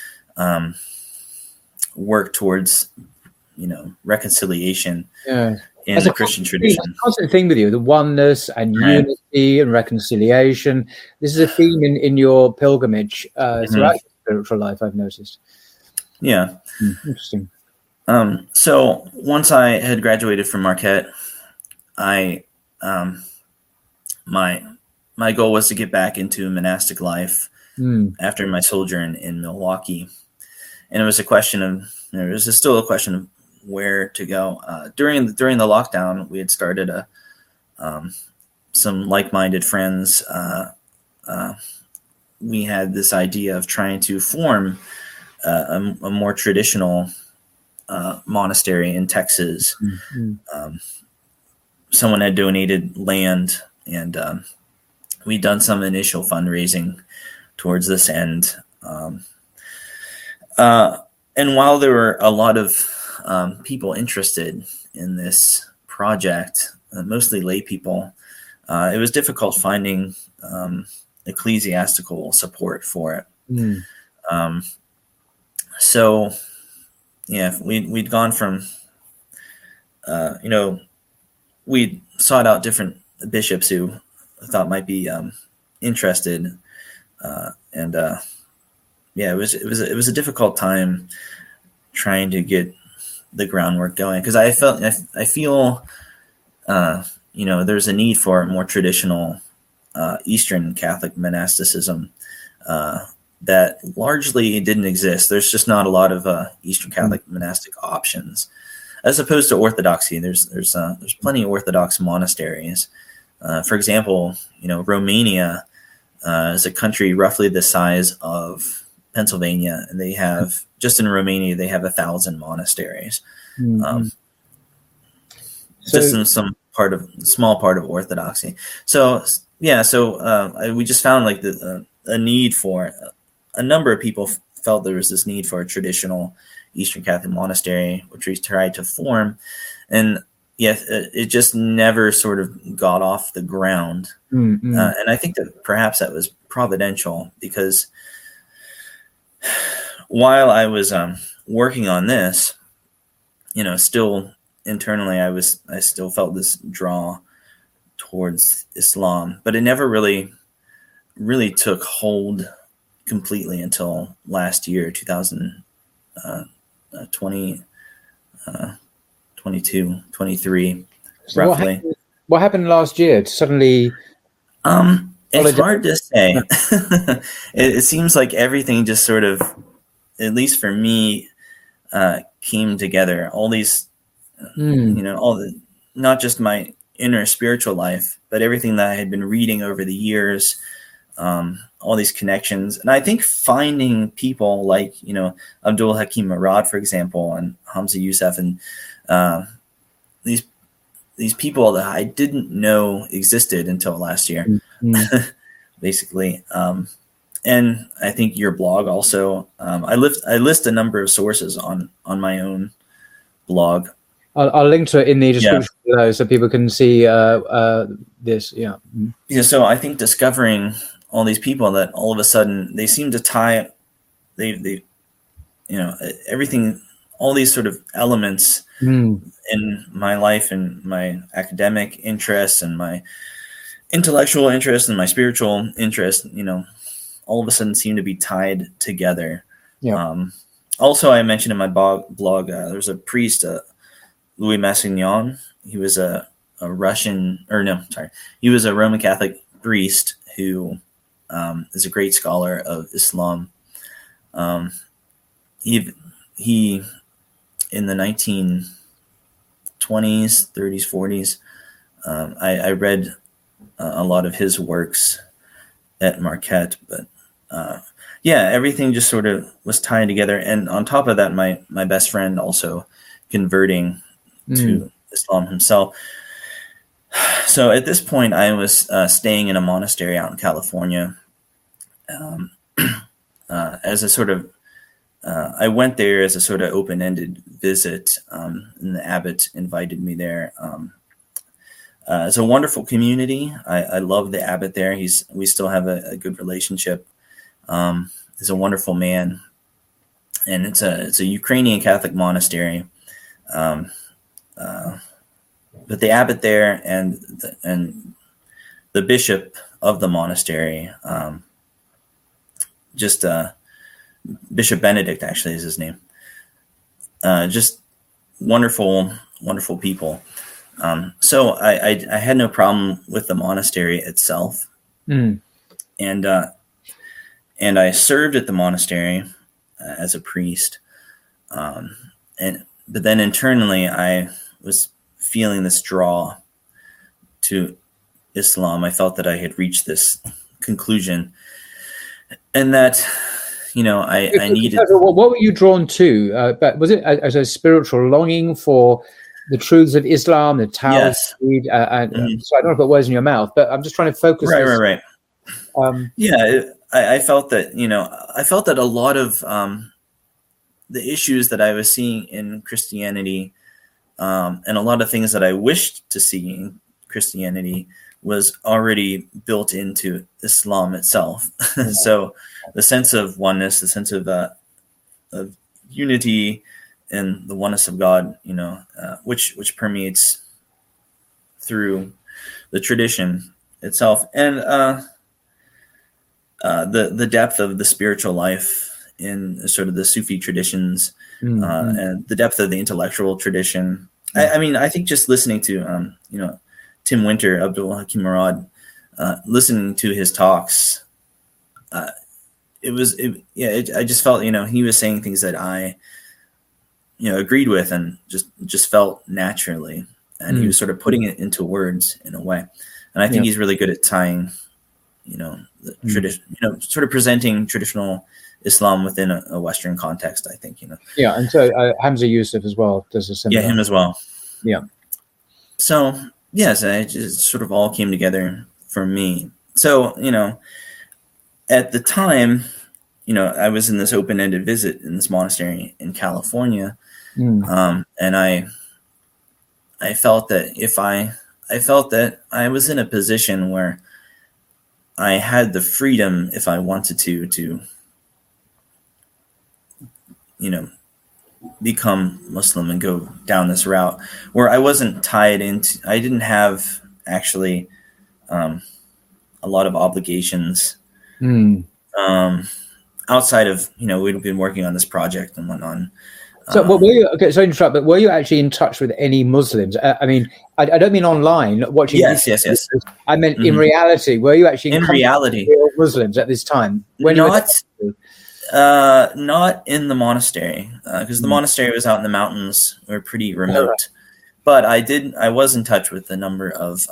work towards, reconciliation in the Christian tradition. That's a constant theme with you, the oneness and unity and reconciliation. This is a theme in your pilgrimage throughout your spiritual life, I've noticed. Yeah. Interesting. So once I had graduated from Marquette, my goal was to get back into monastic life after my sojourn in Milwaukee. And it was a question of, it was still a question of where to go. During the lockdown, we had started some like-minded friends. We had this idea of trying to form a more traditional monastery in Texas. Someone had donated land, and we'd done some initial fundraising towards this end. And while there were a lot of people interested in this project, mostly lay people, it was difficult finding ecclesiastical support for it. So, yeah, we'd gone from, we sought out different bishops who I thought might be interested, and it was a difficult time trying to get the groundwork going, because I feel there's a need for more traditional Eastern Catholic monasticism that largely didn't exist. There's just not a lot of Eastern Catholic monastic options, as opposed to Orthodoxy. There's plenty of Orthodox monasteries. For example, Romania is a country roughly the size of Pennsylvania, and they have, just in Romania, they have 1,000 monasteries. Just in small part of Orthodoxy. So we just found like a need for, a number of people felt there was this need for a traditional Eastern Catholic monastery, which we tried to form, and it just never sort of got off the ground. And I think that perhaps that was providential, because while I was working on this, still internally, I still felt this draw towards Islam, but it never really took hold completely until last year, 2020, 22, 23, so roughly. What happened last year? Suddenly, it's hard to say. It seems like everything just sort of, at least for me, came together. All these, not just my inner spiritual life, but everything that I had been reading over the years, all these connections. And I think finding people like, Abdul Hakim Murad, for example, and Hamza Youssef, and these people that I didn't know existed until last year, basically. And I think your blog also, I list a number of sources on my own blog. I'll link to it in the description below so people can see this. Yeah. Yeah. So I think discovering all these people that all of a sudden they seem to tie, everything, all these sort of elements in my life and my academic interests and my intellectual interests and my spiritual interests, all of a sudden seem to be tied together. Yeah. Also, I mentioned in my blog, there's a priest, Louis Massignon. He was he was a Roman Catholic priest who is a great scholar of Islam. He in the 20s, 30s, 40s. I read a lot of his works at Marquette, but everything just sort of was tied together. And on top of that, my best friend also converting to Islam himself. So at this point, I was staying in a monastery out in California. As a sort of, I went there as a sort of open-ended visit, and the abbot invited me there. It's a wonderful community. I love the abbot there. We still have a good relationship. He's a wonderful man, and it's a Ukrainian Catholic monastery. But the abbot there and the bishop of the monastery, Bishop Benedict actually is his name. Just wonderful, wonderful people. So I had no problem with the monastery itself, and I served at the monastery as a priest. But then internally, I was feeling this draw to Islam. I felt that I had reached this conclusion, and that, I needed. What were you drawn to? But was it as a spiritual longing for the truths of Islam, the Taoist creed? So I don't want to put words in your mouth, but I'm just trying to focus. Right. I felt that, I felt that a lot of the issues that I was seeing in Christianity, and a lot of things that I wished to see in Christianity, was already built into Islam itself. So the sense of oneness, the sense of unity and the oneness of God, which permeates through the tradition itself, and the depth of the spiritual life in sort of the Sufi traditions, and the depth of the intellectual tradition. I think just listening to Tim Winter, Abdul Hakim Murad, listening to his talks, I just felt, he was saying things that I, agreed with and just felt naturally. And he was sort of putting it into words in a way. And I think he's really good at tying, the tradition, sort of presenting traditional Islam within a Western context, I think, Yeah. And so Hamza Yusuf as well does a similar. Yeah, him as well. Yeah. So, yes, it just sort of all came together for me. So, at the time, I was in this open-ended visit in this monastery in California. And I felt that I felt that I was in a position where I had the freedom, if I wanted to become Muslim and go down this route, where I wasn't tied into, I didn't have actually a lot of obligations outside of, we'd been working on this project and whatnot. So were you, okay, sorry to interrupt, but were you actually in touch with any Muslims? I don't mean online watching. Yes. I meant in reality. Were you actually in reality with Muslims at this time? Not in the monastery, because the monastery was out in the mountains. We were pretty remote. Right. But I was in touch with a number of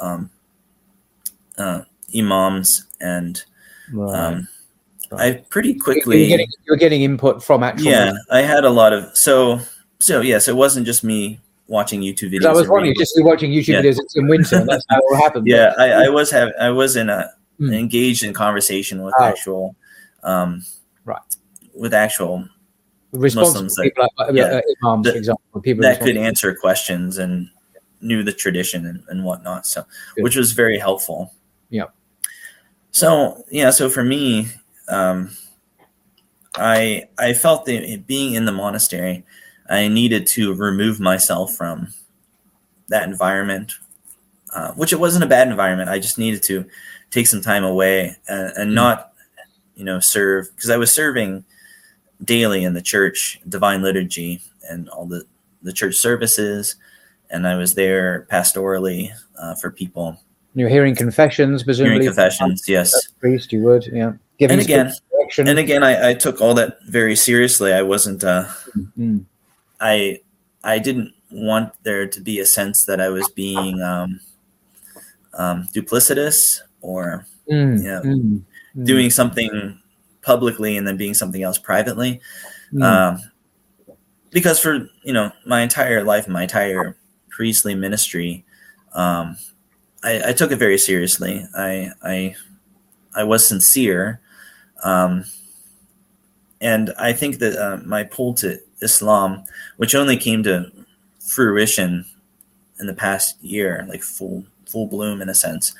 imams, and I pretty quickly you were getting input from actual. Yeah, Muslims. I had a lot of so yes, it wasn't just me watching YouTube videos. I was wondering, just watching YouTube videos in winter. That's how it happened. Yeah, I was engaged in conversation with actual with actual Muslims people imams, for example, people that could answer questions and knew the tradition and whatnot. So, which was very helpful. Yeah. So for me, I felt that being in the monastery, I needed to remove myself from that environment, which it wasn't a bad environment. I just needed to take some time away and not, serve, because I was serving daily in the church, divine liturgy, and all the church services, and I was there pastorally for people. You're hearing confessions, presumably. Hearing confessions, yes. As a priest, you would, yeah. And again, I took all that very seriously. I wasn't. I I didn't want there to be a sense that I was being duplicitous or doing something publicly and then being something else privately. Because for my entire life, my entire priestly ministry, I took it very seriously. I was sincere, and I think that my pull to Islam, which only came to fruition in the past year, like full bloom in a sense.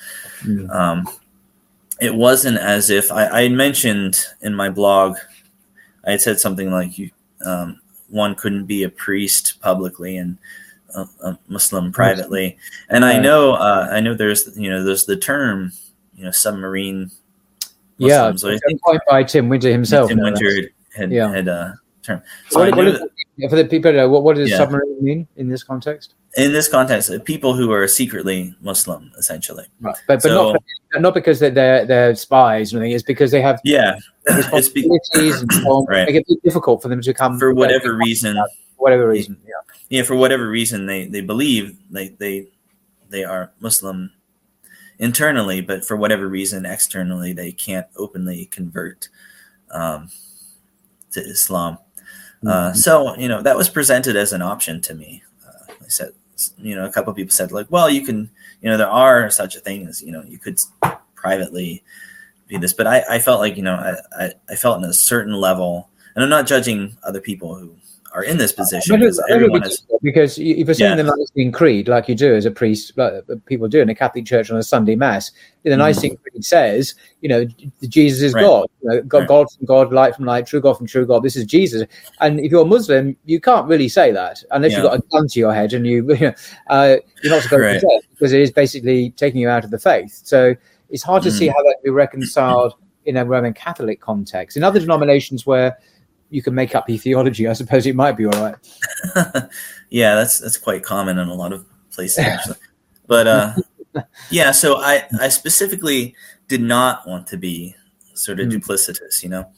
It wasn't as if I mentioned in my blog, I had said something like one couldn't be a priest publicly and a Muslim privately. And I know there's the term, submarine Muslims. So I think by Tim Winter himself. Tim Winter had term. So for the people, what does submarine mean in this context? In this context, people who are secretly Muslim, essentially. Right. But not because they're spies or anything. It's because they have responsibilities and so on. Right. Make it difficult for them to come for whatever reason. Yeah, for whatever reason, they believe they are Muslim internally, but for whatever reason, externally, they can't openly convert to Islam. So that was presented as an option to me. I said, a couple of people said, like, well, you can, there are such a thing as, you could privately do this, but I felt like, I felt in a certain level, and I'm not judging other people who are in this position. Because if you're saying the Nicene Creed, like you do as a priest, like people do in a Catholic church on a Sunday Mass, the Nicene Creed says, Jesus is God, God from God, light from light, true God from true God. This is Jesus. And if you're a Muslim, you can't really say that unless you've got a gun to your head and you're not supposed to say it, because it is basically taking you out of the faith. So it's hard to see how that can be reconciled in a Roman Catholic context. In other denominations where you can make up your theology, I suppose it might be all right. Yeah, that's quite common in a lot of places, actually. But so I specifically did not want to be sort of duplicitous,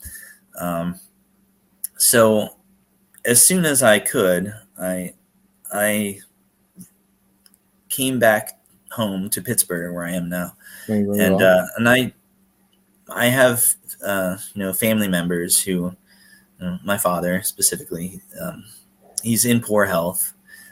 So as soon as I could, I came back home to Pittsburgh, where I am now, and I have family members who. My father specifically, he's in poor health.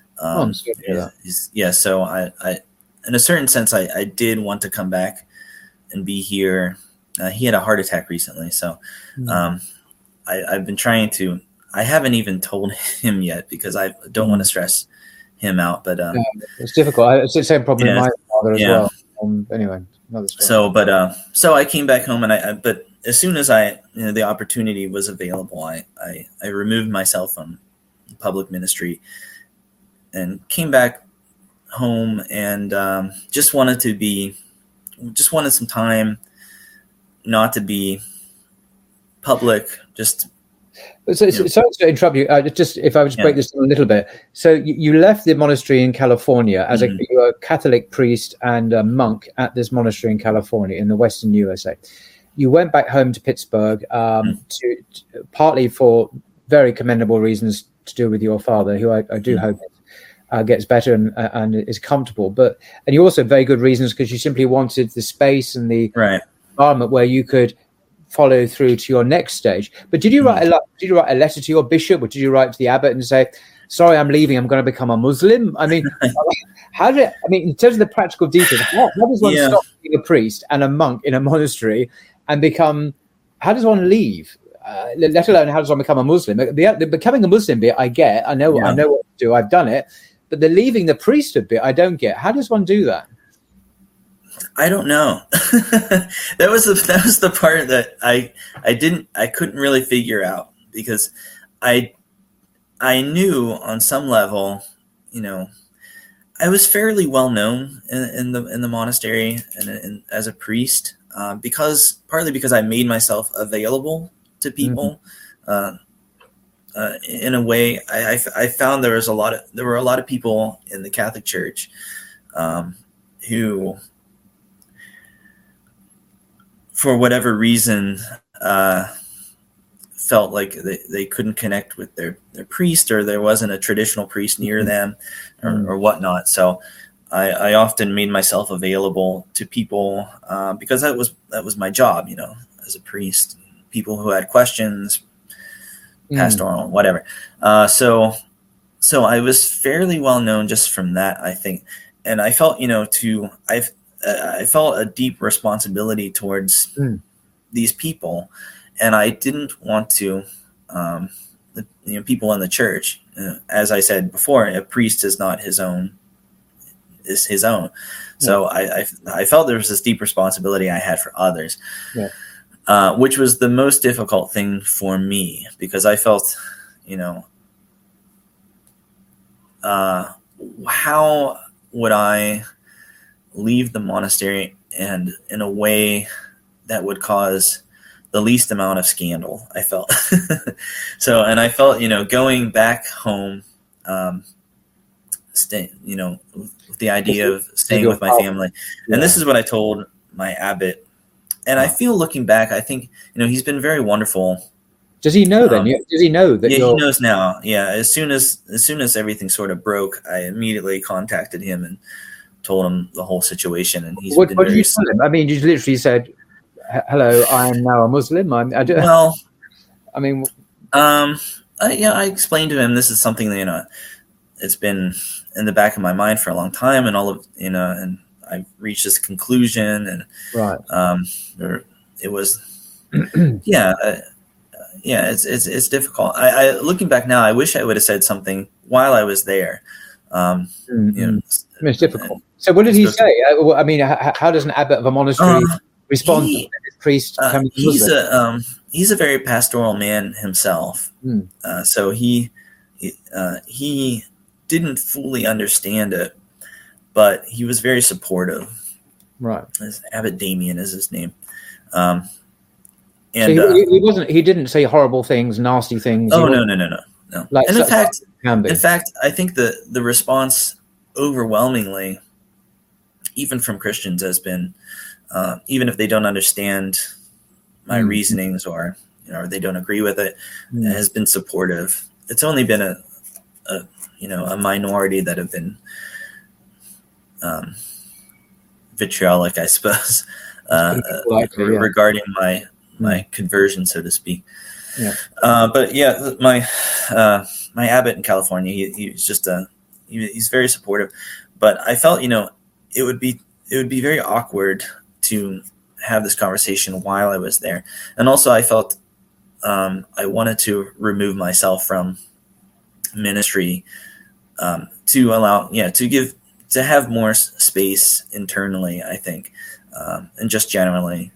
So I, in a certain sense, I did want to come back and be here. He had a heart attack recently, so I've been trying to. I haven't even told him yet because I don't want to stress him out. But it's difficult. It's the same problem with my father as well. Anyway, so I came back home, but as soon as the opportunity was available, I removed myself from public ministry and came back home and just wanted some time not to be public. Sorry to interrupt you. Just if I would just break this down a little bit. So you left the monastery in California as you were a Catholic priest and a monk at this monastery in California in the Western USA. You went back home to Pittsburgh to partly for very commendable reasons to do with your father, who I do hope gets better and is comfortable. And you also have very good reasons because you simply wanted the space and the environment where you could follow through to your next stage. But did you write a letter to your bishop, or did you write to the abbot and say, "Sorry, I'm leaving. I'm going to become a Muslim"? I mean, in terms of the practical details, how does one stop being a priest and a monk in a monastery and become? How does one leave? Let alone how does one become a Muslim? The becoming a Muslim bit, I get. I know what to do. I've done it. But the leaving the priesthood bit, I don't get. How does one do that? I don't know. That was the part that I couldn't really figure out, because I knew on some level, I was fairly well known in the monastery and as a priest, partly because I made myself available to people. In a way, I found there were a lot of people in the Catholic Church who, for whatever reason, felt like they couldn't connect with their priest, or there wasn't a traditional priest near them, or whatnot. So I often made myself available to people because that was my job, as a priest. People who had questions, pastoral, whatever. So I was fairly well known just from that, I think, and I felt I felt a deep responsibility towards these people, and I didn't want to, people in the church. As I said before, a priest is not his own. Is his own. So I felt there was this deep responsibility I had for others, which was the most difficult thing for me, because I felt, how would I leave the monastery and in a way that would cause the least amount of scandal, I felt. And I felt, going back home, with the idea of staying with my family. And this is what I told my abbot. And I feel, looking back, I think, he's been very wonderful. Does he know then? Does he know that? Yeah, he knows now. Yeah. As soon as everything sort of broke, I immediately contacted him and told him the whole situation. And he's what did you tell him? I mean, you literally said, "Hello, I am now a Muslim." I explained to him this is something that, it's been in the back of my mind for a long time, and all of, and I reached this conclusion, and it was, it's difficult. I looking back now, I wish I would have said something while I was there. It's difficult. So what did he say? How does an abbot of a monastery respond to his priest coming to Muslim? He's a very pastoral man himself. So he didn't fully understand it, but he was very supportive. Right. Abbot Damien is his name. And so he didn't say horrible things, nasty things. Oh, no. Like, and in fact, I think the response overwhelmingly, even from Christians, has been, even if they don't understand my reasonings, or they don't agree with it, has been supportive. It's only been a minority that have been vitriolic, I suppose, regarding my conversion, so to speak. Yeah. But yeah, my abbot in California, he's just he's very supportive. But I felt, it would be very awkward to have this conversation while I was there, and also I felt I wanted to remove myself from ministry, to allow, to have more space internally, I think, and just generally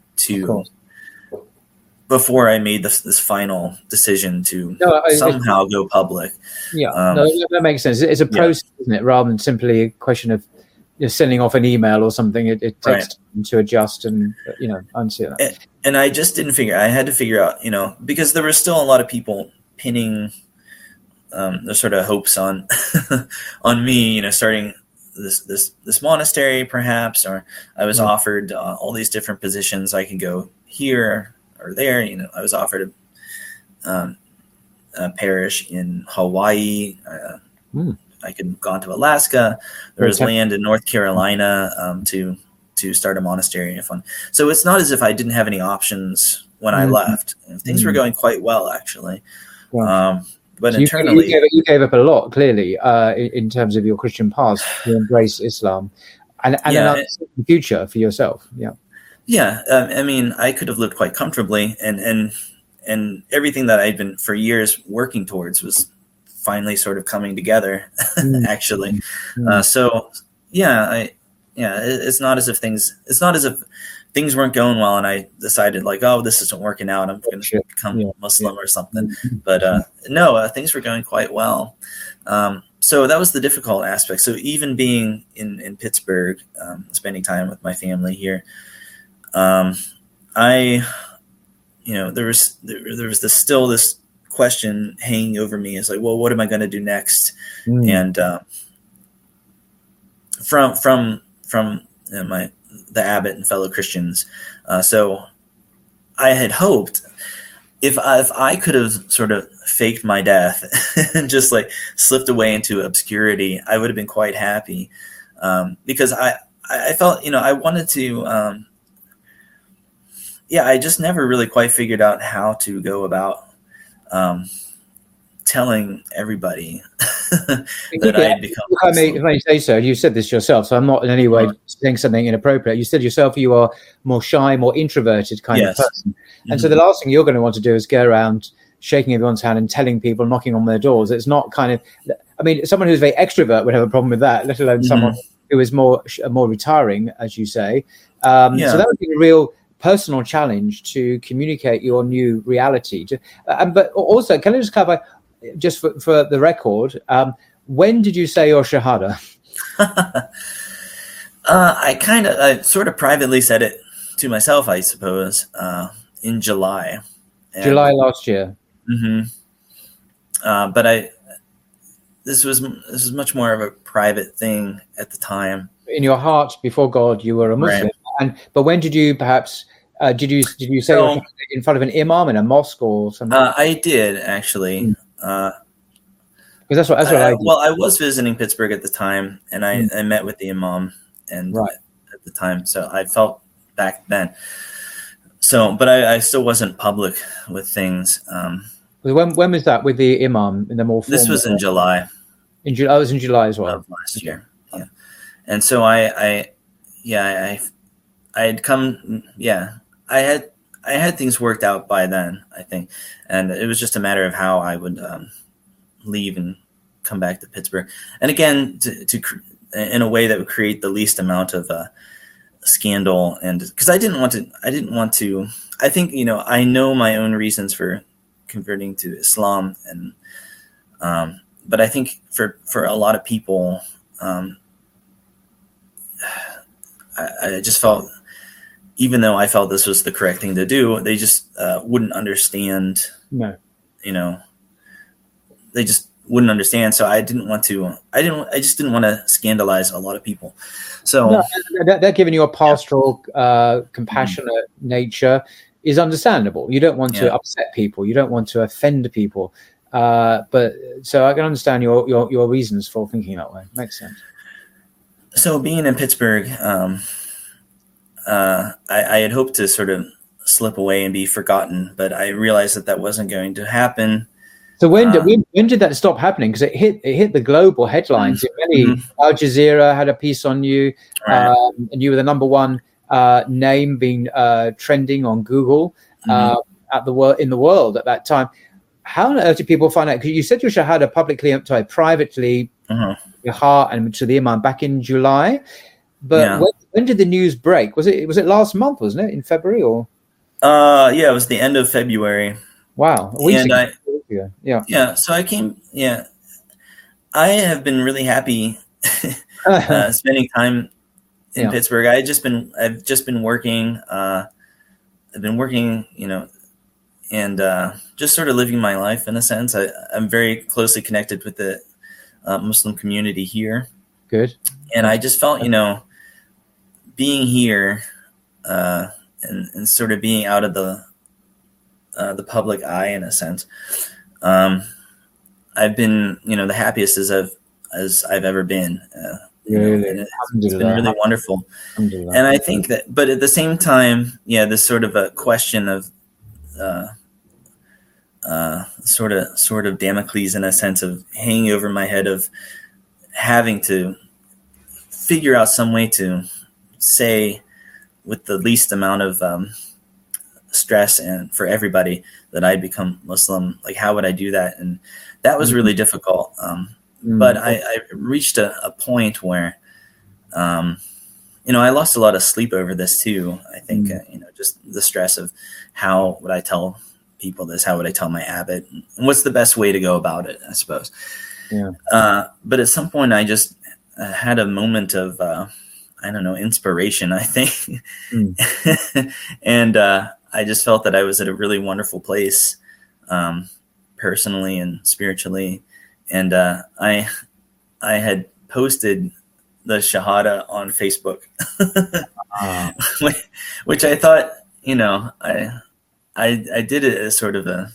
before I made this final decision to somehow go public. Yeah, that makes sense. It's a process, isn't it? Rather than simply a question of sending off an email or something. It takes time to adjust and, unsee that. And I just didn't I had to figure out, because there were still a lot of people pinning their sort of hopes on on me, starting this monastery perhaps, or I was offered all these different positions. I could go here or there. I was offered a parish in Hawaii. I could have gone to Alaska. There was land in North Carolina to start a monastery. So it's not as if I didn't have any options when I left. Things were going quite well, actually. But so internally, you gave up a lot, clearly, in terms of your Christian past to embrace Islam, and another future for yourself. Yeah. I could have lived quite comfortably, and everything that I'd been for years working towards was finally sort of coming together, actually. It's not as if things weren't going well, and I decided this isn't working out, I'm going to become Muslim or something. But no, things were going quite well. So that was the difficult aspect. So even being in Pittsburgh, spending time with my family here, there was this question hanging over me. Is well, what am I going to do next? And from the abbot and fellow Christians. So I had hoped if I could have sort of faked my death and just like slipped away into obscurity, I would have been quite happy, because I felt, I wanted to, I just never really quite figured out how to go about telling everybody that I had become. If I say so, you said this yourself, so I'm not in any way saying something inappropriate. You said yourself you are more shy, more introverted kind of person. And so the last thing you're going to want to do is go around shaking everyone's hand and telling people, knocking on their doors. It's not kind of, I mean, someone who's very extrovert would have a problem with that, let alone someone who is more retiring, as you say. So that would be a real personal challenge to communicate your new reality. But also, can I just clarify, just for the record, when did you say your Shahada? I sort of privately said it to myself, I suppose, in July. July last year. But this was much more of a private thing at the time. In your heart, before God, you were a Muslim. Right. But when did you perhaps? Did you say it in front of an imam in a mosque or something? I did actually. Because that's what I did. Well, I was visiting Pittsburgh at the time, and I met with the imam and at the time, so I felt back then. So, but I still wasn't public with things. When was that with the imam in the more? This was in July. In July, I was in July as well. Of last year, yeah. And so I had come, I had things worked out by then, I think, and it was just a matter of how I would leave and come back to Pittsburgh, and again to in a way that would create the least amount of scandal, and because I didn't want to. I think I know my own reasons for converting to Islam, and but I think for a lot of people, I just felt, even though I felt this was the correct thing to do, they just wouldn't understand. No, they just wouldn't understand. So I didn't want to. I just didn't want to scandalize a lot of people. So that giving you a pastoral, compassionate nature is understandable. You don't want to upset people. You don't want to offend people. But so I can understand your reasons for thinking that way. Makes sense. So being in Pittsburgh, I had hoped to sort of slip away and be forgotten, but I realized that wasn't going to happen. So when did that stop happening? Because it hit the global headlines. Al Jazeera had a piece on you, and you were the number one name being trending on Google in the world at that time. How on earth did people find out? Because you said your Shahada privately, your heart and to the Imam back in July. But when did the news break? Was it last month? Wasn't it in February or? It was the end of February. Wow, a week ago. Yeah. So I came. Yeah, I have been really happy spending time in Pittsburgh. I've just been working. I've been working, and just sort of living my life in a sense. I'm very closely connected with the Muslim community here. Good. And I just felt, being here and sort of being out of the public eye in a sense, I've been, the happiest as I've ever been. Really? And it's been really wonderful. And I think that, but at the same time, this sort of a question of sort of Damocles in a sense of hanging over my head of having to figure out some way to say with the least amount of stress and for everybody that I'd become Muslim. Like, how would I do that? And that was really difficult. But I reached a point where, I lost a lot of sleep over this too. I think, just the stress of how would I tell people this? How would I tell my abbot? And what's the best way to go about it, I suppose. Yeah. But at some point I just had a moment of, inspiration, I think. And I just felt that I was at a really wonderful place, personally and spiritually. And I had posted the Shahada on Facebook, which I thought, I did it as sort of a,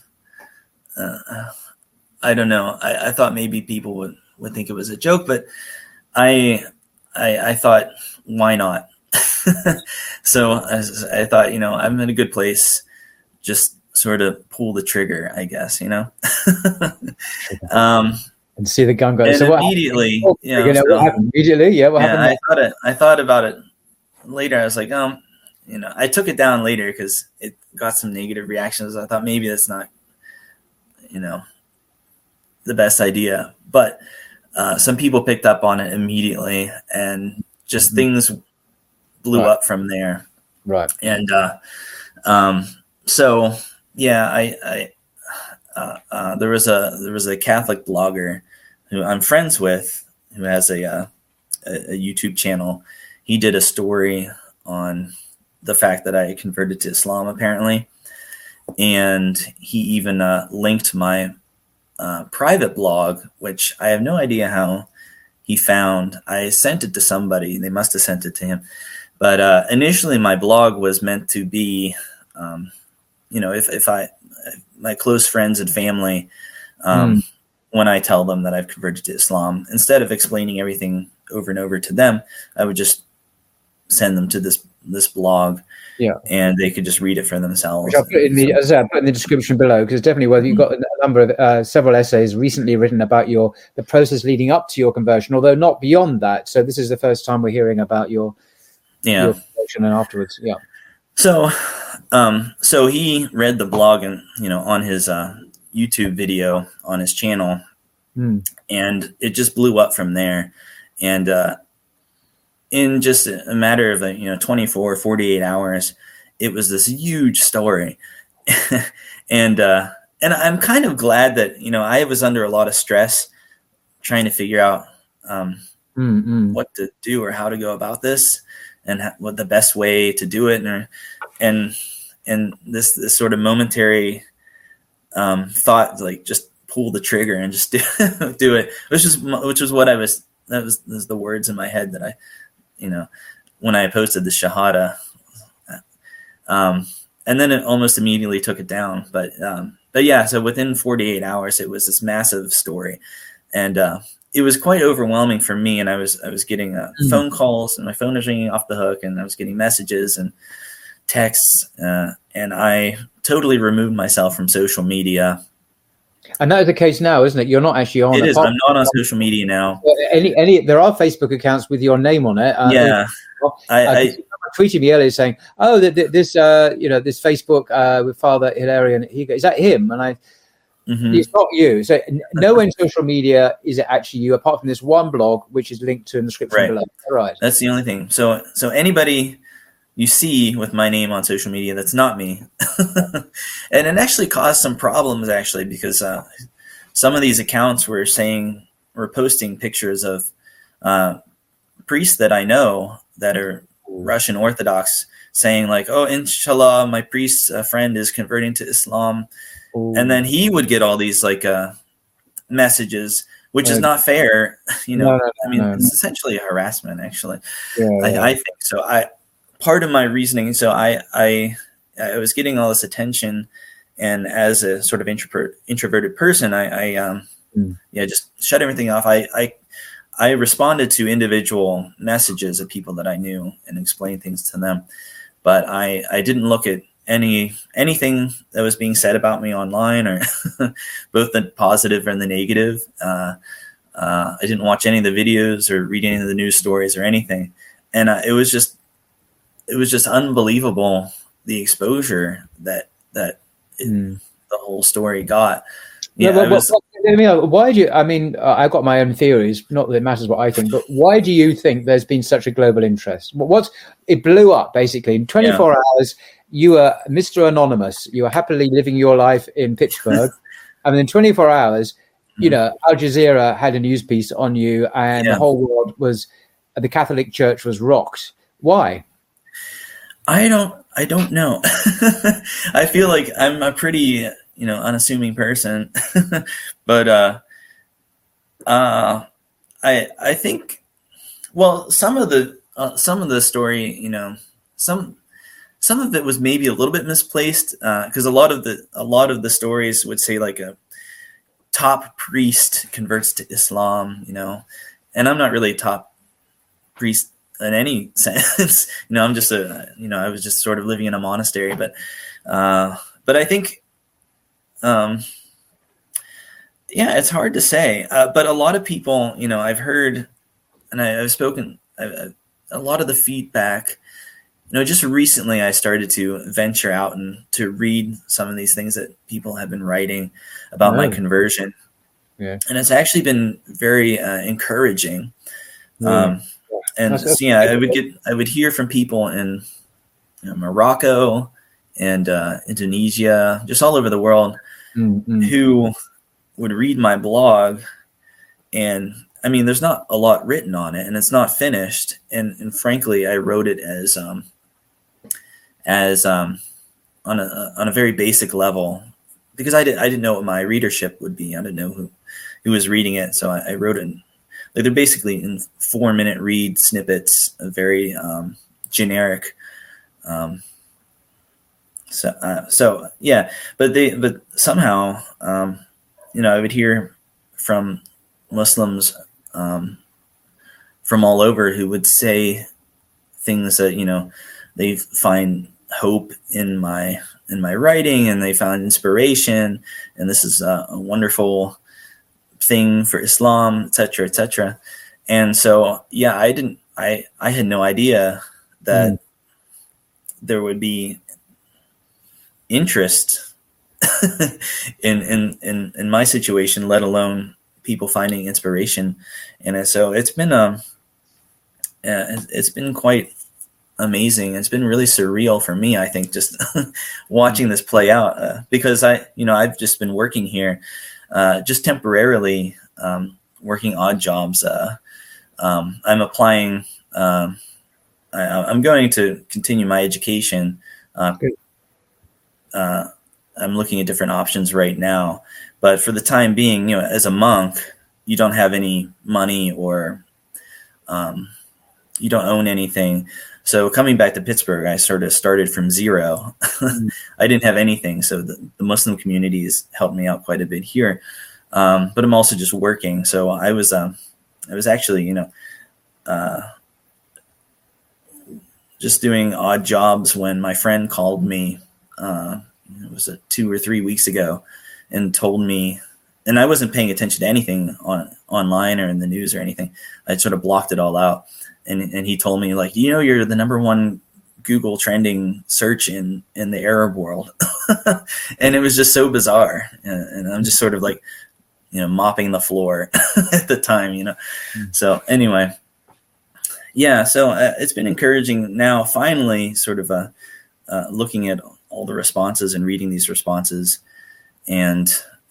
I don't know. I thought maybe people would think it was a joke, but I thought, why not? So I thought, I'm in a good place. Just sort of pull the trigger, I guess, And see the gun go. And so what immediately, happened? What happened? Immediately, yeah. What happened? I thought about it later. I was like, I took it down later because it got some negative reactions. I thought maybe that's not, the best idea. But some people picked up on it immediately, and just things blew up from there. Right. And so yeah, there was a Catholic blogger who I'm friends with who has a YouTube channel. He did a story on the fact that I converted to Islam, apparently, and he even linked my private blog, which I have no idea how he found. I sent it to somebody. They must have sent it to him. But initially, my blog was meant to be, if my close friends and family, when I tell them that I've converted to Islam, instead of explaining everything over and over to them, I would just send them to this blog, and they could just read it for themselves. Which I'll put in the description below, because definitely whether you've got a number of several essays recently written about the process leading up to your conversion, although not beyond that. So this is the first time we're hearing about your conversion and afterwards. Yeah. So he read the blog and on his YouTube video on his channel, and it just blew up from there. And in just a matter of 24, 48 hours, it was this huge story. and I'm kind of glad that I was under a lot of stress trying to figure out what to do or how to go about this, and what the best way to do it, and this sort of momentary thought, like, just pull the trigger and just do it, which was what that was the words in my head that I, when I posted the Shahada, and then it almost immediately took it down. But yeah, so within 48 hours, it was this massive story, and it was quite overwhelming for me. And I was getting phone calls, and my phone was ringing off the hook, and I was getting messages and texts, and I totally removed myself from social media. And that is the case now, isn't it? You're not actually on. It is. I'm not on social media now. There are Facebook accounts with your name on it. Yeah. I tweeted me earlier saying, "Oh, this Facebook with Father Hilarion, is that him?" And it's not you. So nowhere in social media is it actually you, apart from this one blog, which is linked to in the description below. Right. That's the only thing. So anybody you see with my name on social media, that's not me. And it actually caused some problems, because some of these accounts were posting pictures of priests that I know that are Russian Orthodox, saying like, "Oh, inshallah, my priest friend is converting to Islam." Ooh. And then he would get all these messages, which is not fair. It's essentially a harassment, actually. I think so. Part of my reasoning, so I was getting all this attention, and as a sort of introverted person, I just shut everything off. I responded to individual messages of people that I knew and explained things to them, but I didn't look at anything that was being said about me online, or both the positive and the negative. I didn't watch any of the videos or read any of the news stories or anything, and it was just unbelievable, the exposure that the whole story got. Why do you? I've got my own theories. Not that it matters what I think, but why do you think there's been such a global interest? It blew up basically in 24 hours. You were Mr. Anonymous. You were happily living your life in Pittsburgh, and in 24 hours, Al Jazeera had a news piece on you, and the whole world the Catholic Church was rocked. Why? I don't know. I feel like I'm a pretty, unassuming person, but I think, well, some of the story, some some of it was maybe a little bit misplaced, because a lot of the stories would say like a top priest converts to Islam, and I'm not really a top priest in any sense. I'm just I was just sort of living in a monastery, but I think, it's hard to say. But a lot of people, I've heard, and I've spoken, a lot of the feedback, just recently I started to venture out and to read some of these things that people have been writing about my conversion. Yeah. And it's actually been very encouraging. Yeah. I would hear from people in Morocco and Indonesia, just all over the world, who would read my blog, and I mean, there's not a lot written on it, and it's not finished. And frankly, I wrote it as on a very basic level, because I didn't know what my readership would be. I didn't know who was reading it, so I wrote it. Like, they're basically in 4-minute read snippets, very generic. So yeah, but somehow, I would hear from Muslims from all over who would say things that, they find hope in my writing, and they found inspiration, and this is a wonderful thing for Islam, etc., etc. And so, yeah, I had no idea that there would be interest in my situation, let alone people finding inspiration. And so it's been quite amazing. It's been really surreal for me, I think, just watching this play out, because I've just been working here, just temporarily, working odd jobs. I'm applying. I'm going to continue my education. I'm looking at different options right now, but for the time being, as a monk, you don't have any money, or you don't own anything. So coming back to Pittsburgh, I sort of started from zero. I didn't have anything. So the Muslim community has helped me out quite a bit here. But I'm also just working. So I was actually, just doing odd jobs when my friend called me, it was 2 or 3 weeks ago, and told me, and I wasn't paying attention to anything online or in the news or anything. I sort of blocked it all out. And he told me, like, you're the number one Google trending search in the Arab world. And it was just so bizarre. And I'm just sort of like, mopping the floor at the time, So anyway, yeah, so it's been encouraging now, finally, sort of looking at all the responses and reading these responses. And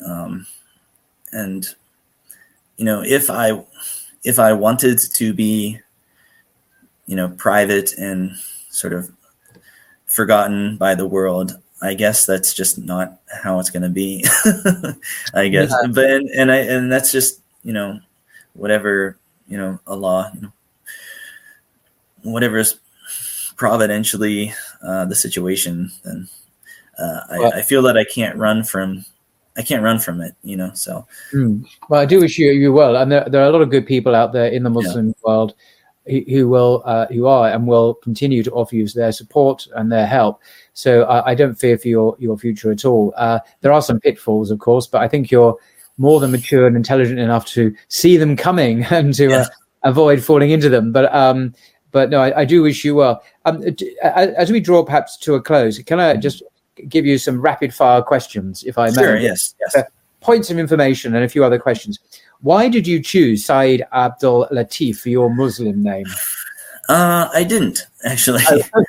if I wanted to be, private and sort of forgotten by the world, I guess that's just not how it's going to be. I guess, yeah. But and that's just whatever Allah, whatever's providentially the situation. Then I feel that I can't run from it. So. Well, I do wish you well, and there are a lot of good people out there in the Muslim world who are and will continue to offer you their support and their help. So I don't fear for your future at all. There are some pitfalls, of course, but I think you're more than mature and intelligent enough to see them coming and to avoid falling into them. But no, I do wish you well. As we draw perhaps to a close, can I just give you some rapid fire questions, if I may? Sure, yes. Points of information and a few other questions. Why did you choose Saeed Abdul Latif for your Muslim name? I didn't, actually.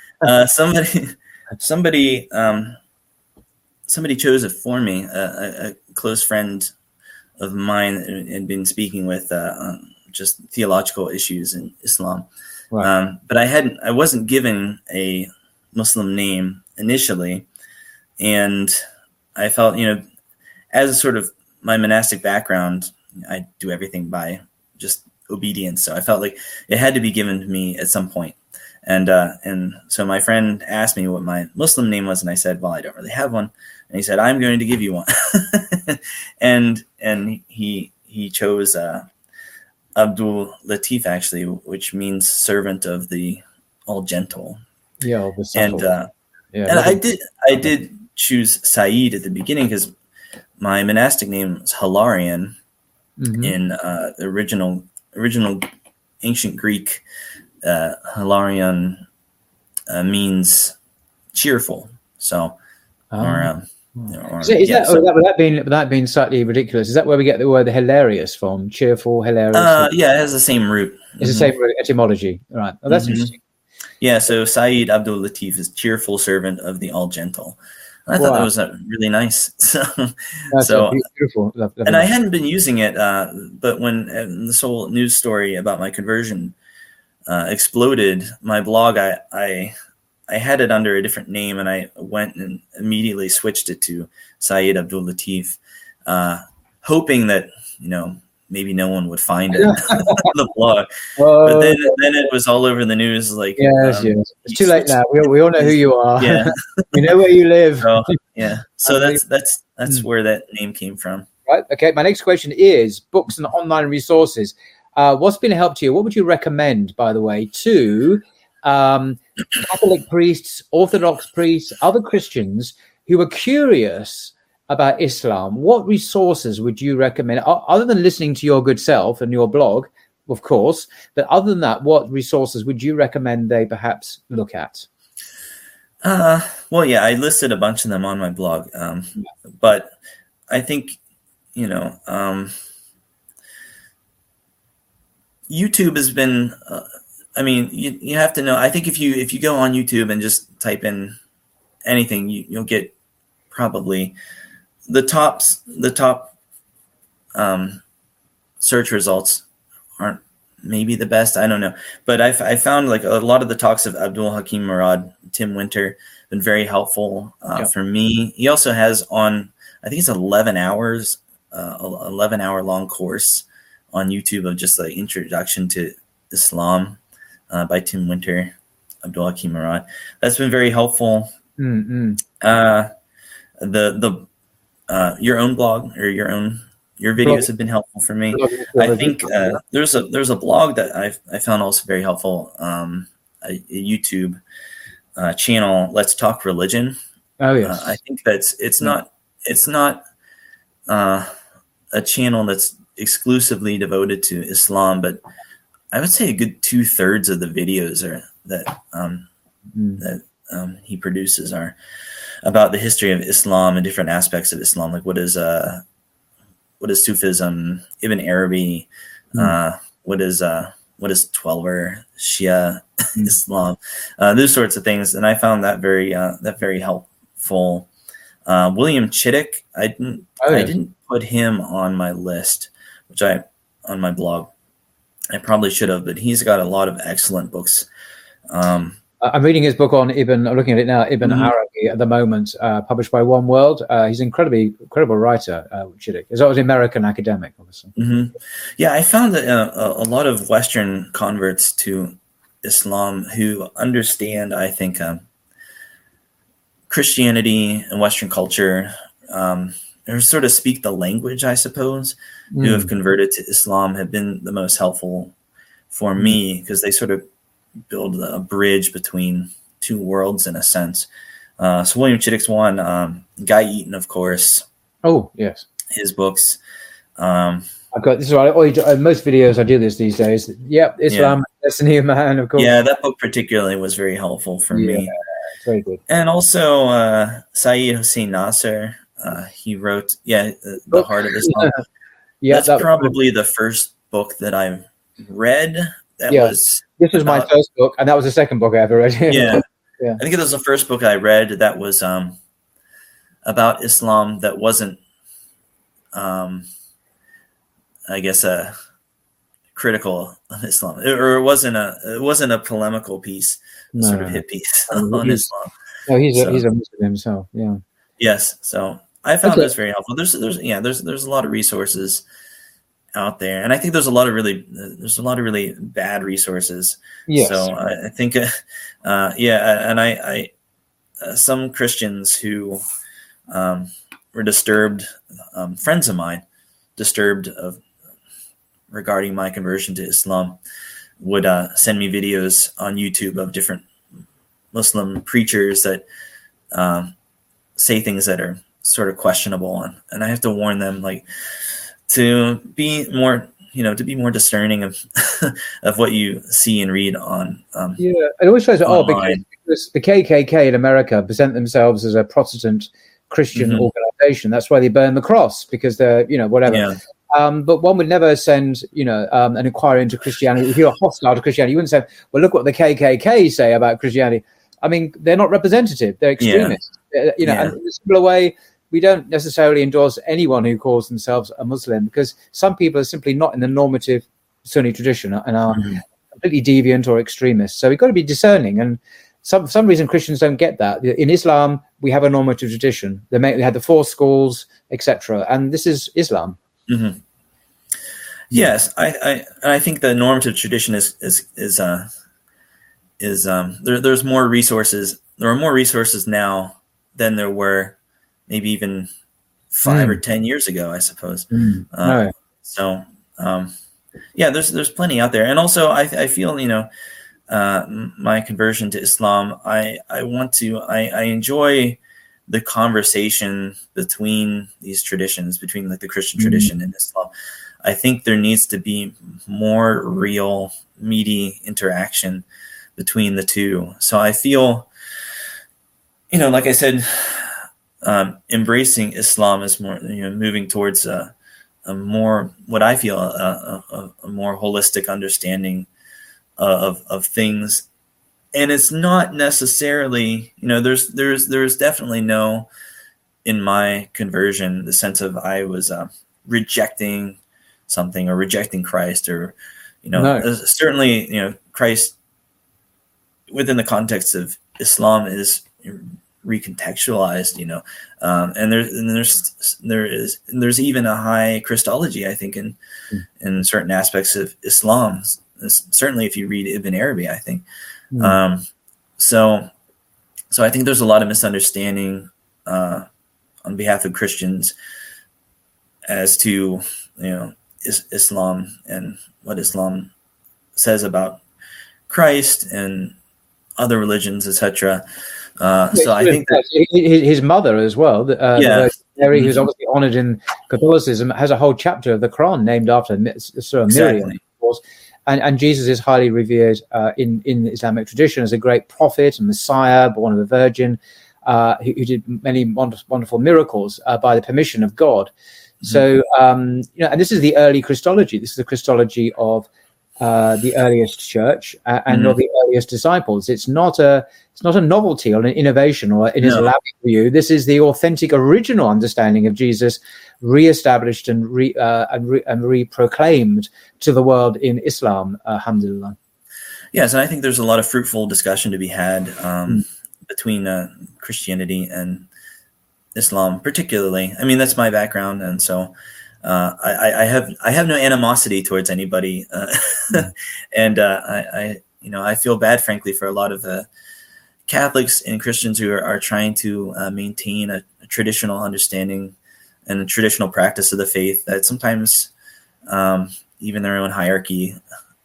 Somebody chose it for me. A close friend of mine had been speaking with just theological issues in Islam. Right. But I wasn't given a Muslim name initially, and I felt, as a sort of my monastic background, I do everything by just obedience. So I felt like it had to be given to me at some point. And so my friend asked me what my Muslim name was, and I said, well, I don't really have one. And he said, I'm going to give you one. and he chose Abdul Latif, actually, which means servant of the all gentle. Yeah, and I did choose Saeed at the beginning because my monastic name is Hilarion. In the original ancient Greek. Hilarion means cheerful. So, would that being slightly ridiculous? Is that where we get the word hilarious from? Cheerful, hilarious. Yeah, it has the same root. It's the same etymology, right? Oh, that's interesting. Yeah, so Saeed Abdul Latif is cheerful servant of the all gentle. I thought that was really nice. So beautiful. And I hadn't been using it, but when this whole news story about my conversion exploded, my blog, I had it under a different name, and I went and immediately switched it to Saeed Abdul Latif, hoping that maybe no one would find it on the blog. But then it was all over the news. Like, yes. It's too late now. We all know who you are. Yeah, we know where you live. So that's where that name came from. Right. Okay. My next question is books and online resources. What's been a help to you? What would you recommend, by the way, to Catholic priests, Orthodox priests, other Christians who are curious about Islam? What resources would you recommend, other than listening to your good self and your blog, of course, but other than that, what resources would you recommend they perhaps look at? Well, yeah, I listed a bunch of them on my blog, but I think, YouTube has been, you have to know, I think if you go on YouTube and just type in anything, you'll get probably the top search results aren't maybe the best. I don't know, but I found like a lot of the talks of Abdul Hakim Murad, Tim Winter, been very helpful for me. He also has I think it's 11 hours, 11-hour long course on YouTube of just like Introduction to Islam by Tim Winter, Abdul Hakim Murad. That's been very helpful. Your own blog or your videos have been helpful for me. I think there's a blog that I found also very helpful. A YouTube channel, Let's Talk Religion. Oh yes. I think it's not a channel that's exclusively devoted to Islam, but I would say a good 2/3 of the videos that he produces are about the history of Islam and different aspects of Islam, like what is Sufism, Ibn Arabi, what is Twelver, Shia Islam, those sorts of things, and I found that very helpful. William Chittick, I didn't put him on my list, on my blog. I probably should have, but he's got a lot of excellent books. I'm reading his book on I'm looking at it now, Ibn Arabi at the moment, published by One World. He's an incredible writer, Chittick. He's always an American academic, obviously. Yeah, I found that a lot of Western converts to Islam who understand, I think, Christianity and Western culture, or sort of speak the language, I suppose, who have converted to Islam have been the most helpful for me, because they sort of build a bridge between two worlds in a sense. So William Chittick's one, Guy Eaton, of course. Oh, yes. His books. I've got this is what most videos I do this these days. Yep, Islam, Destiny of Man, of course. Yeah, that book particularly was very helpful for me. Very good. And also Saeed Hossein Nasr. He wrote, The Heart of Islam. That's probably the first book that I read. This was my first book, and that was the second book I ever read. Yeah. I think it was the first book I read that was about Islam that wasn't, I guess, critical of Islam, or it wasn't a polemical piece, sort of hit piece on Islam. No, he's a Muslim himself. Yeah. Yes. So I found this very helpful. There's a lot of resources out there, and I think there's a lot of really bad resources. Yes. So I think, and I some Christians who were disturbed, friends of mine, disturbed regarding my conversion to Islam, would send me videos on YouTube of different Muslim preachers that say things that are sort of questionable, and I have to warn them, like, to be more discerning of of what you see and read on. It always shows because the KKK in America present themselves as a Protestant Christian organization. That's why they burn the cross, because they're, whatever. Yeah. But one would never send, an inquiry into Christianity. If you're hostile to Christianity, you wouldn't say, well, look what the KKK say about Christianity. I mean, they're not representative. They're extremists. And in a similar way, we don't necessarily endorse anyone who calls themselves a Muslim, because some people are simply not in the normative Sunni tradition and are completely deviant or extremists. So we've got to be discerning. And for some reason, Christians don't get that. In Islam, we have a normative tradition. They had the 4 schools, etc. And this is Islam. Mm-hmm. Yes, I think the normative tradition is there's more resources. There are more resources now than there were maybe even 5 or 10 years ago, I suppose. So there's plenty out there. And also I feel, my conversion to Islam, I enjoy the conversation between these traditions, between like the Christian tradition and Islam. I think there needs to be more real, meaty interaction between the two. So I feel, like I said, embracing Islam is more, moving towards a more, what I feel, a more holistic understanding of things. And it's not necessarily, there's definitely no, in my conversion, the sense of I was rejecting something or rejecting Christ, or, certainly, Christ within the context of Islam is recontextualized, and there's even a high Christology, I think, in certain aspects of Islam. Certainly, if you read Ibn Arabi, I think. So I think there's a lot of misunderstanding on behalf of Christians as to Islam and what Islam says about Christ and other religions, etc. So I think that his mother as well, Mary, who's obviously honored in Catholicism, has a whole chapter of the Quran named after Surah Miriam, of course. And Jesus is highly revered in the Islamic tradition as a great prophet and Messiah, born of a virgin, who did many wonderful miracles by the permission of God. So, and this is the early Christology. This is the Christology of the earliest church and of the earliest disciples. It's not a novelty or an innovation or an Islamic view. This is the authentic, original understanding of Jesus, re-established and re-proclaimed to the world in Islam. Alhamdulillah. Yes, and I think there's a lot of fruitful discussion to be had between Christianity and Islam, particularly. I mean, that's my background, and so I have no animosity towards anybody, and I feel bad, frankly, for a lot of Catholics and Christians who are trying to maintain a traditional understanding and a traditional practice of the faith that sometimes even their own hierarchy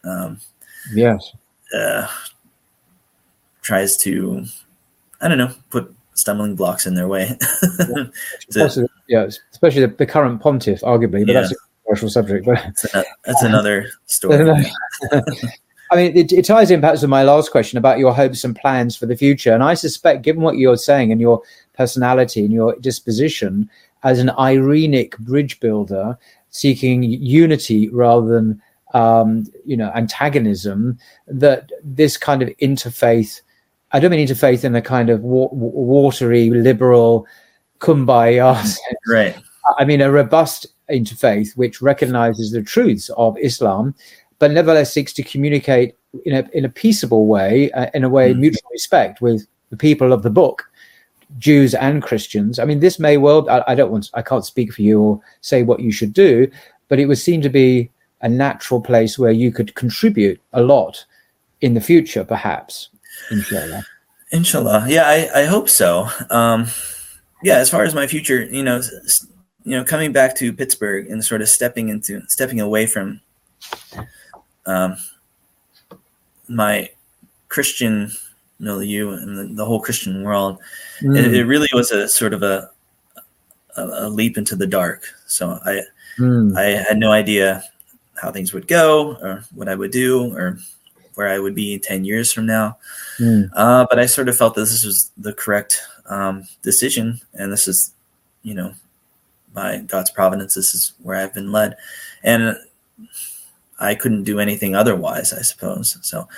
tries to, put stumbling blocks in their way. Especially the current pontiff, arguably, but that's a controversial subject. But that's another story. I mean, it ties in perhaps with my last question about your hopes and plans for the future. And I suspect, given what you're saying and your personality and your disposition as an Irenic bridge builder, seeking unity rather than antagonism, that this kind of interfaith, I don't mean interfaith in a kind of watery, liberal, kumbaya sense. Right. I mean a robust interfaith which recognizes the truths of Islam, but nevertheless seeks to communicate in a peaceable way, in a way of mutual respect with the people of the book, Jews and Christians. I mean, this may well, I can't speak for you or say what you should do, but it would seem to be a natural place where you could contribute a lot in the future, perhaps. Inshallah. Inshallah. Yeah, I hope so. Yeah, as far as my future, coming back to Pittsburgh and sort of stepping away from my Christian milieu and the whole Christian world, it really was a sort of a leap into the dark. So I had no idea how things would go or what I would do or where I would be 10 years from now. But I sort of felt that this was the correct decision. And this is, by God's providence, this is where I've been led. And I couldn't do anything otherwise, I suppose.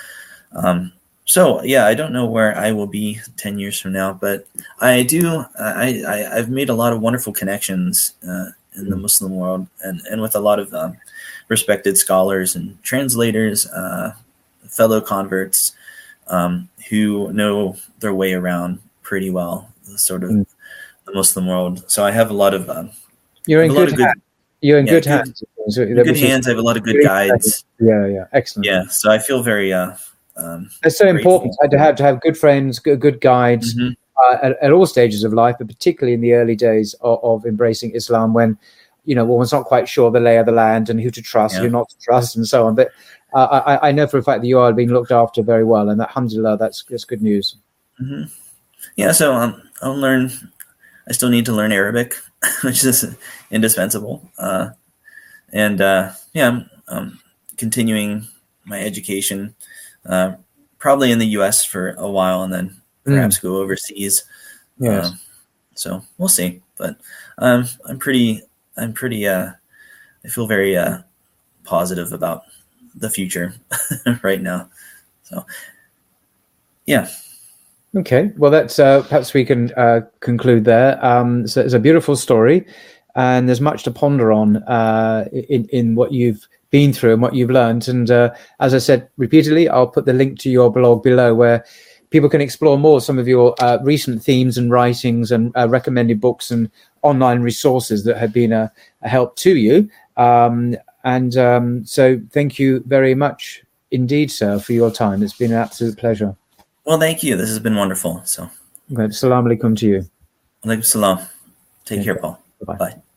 So yeah, I don't know where I will be 10 years from now, but I've made a lot of wonderful connections in the Muslim world and with a lot of respected scholars and translators, fellow converts who know their way around pretty well, sort of the Muslim world. So I have a lot of you're in good hands. You're in good hands. Good hands. I have a lot of good guides. Yeah, excellent. Yeah, so I feel very. It's so important to have good friends, good guides at all stages of life, but particularly in the early days of embracing Islam, when one's not quite sure the lay of the land and who to trust, who not to trust, and so on. But I know for a fact that you are being looked after very well, and alhamdulillah, that's good news. Yeah, so I'll learn. I still need to learn Arabic, which is indispensable. I'm continuing my education, probably in the U.S. for a while, and then perhaps go overseas. Yes. So we'll see. But I feel very positive about the future right now. So, yeah. Okay, well, that's perhaps we can conclude there. So it's a beautiful story, and there's much to ponder on in what you've been through and what you've learned. And as I said repeatedly, I'll put the link to your blog below where people can explore more some of your recent themes and writings and recommended books and online resources that have been a help to you. So thank you very much indeed, sir, for your time. It's been an absolute pleasure. Well, thank you. This has been wonderful. So, okay, Assalamu alaikum to you. Alaikum salam. Take care, Paul. Bye-bye. Bye.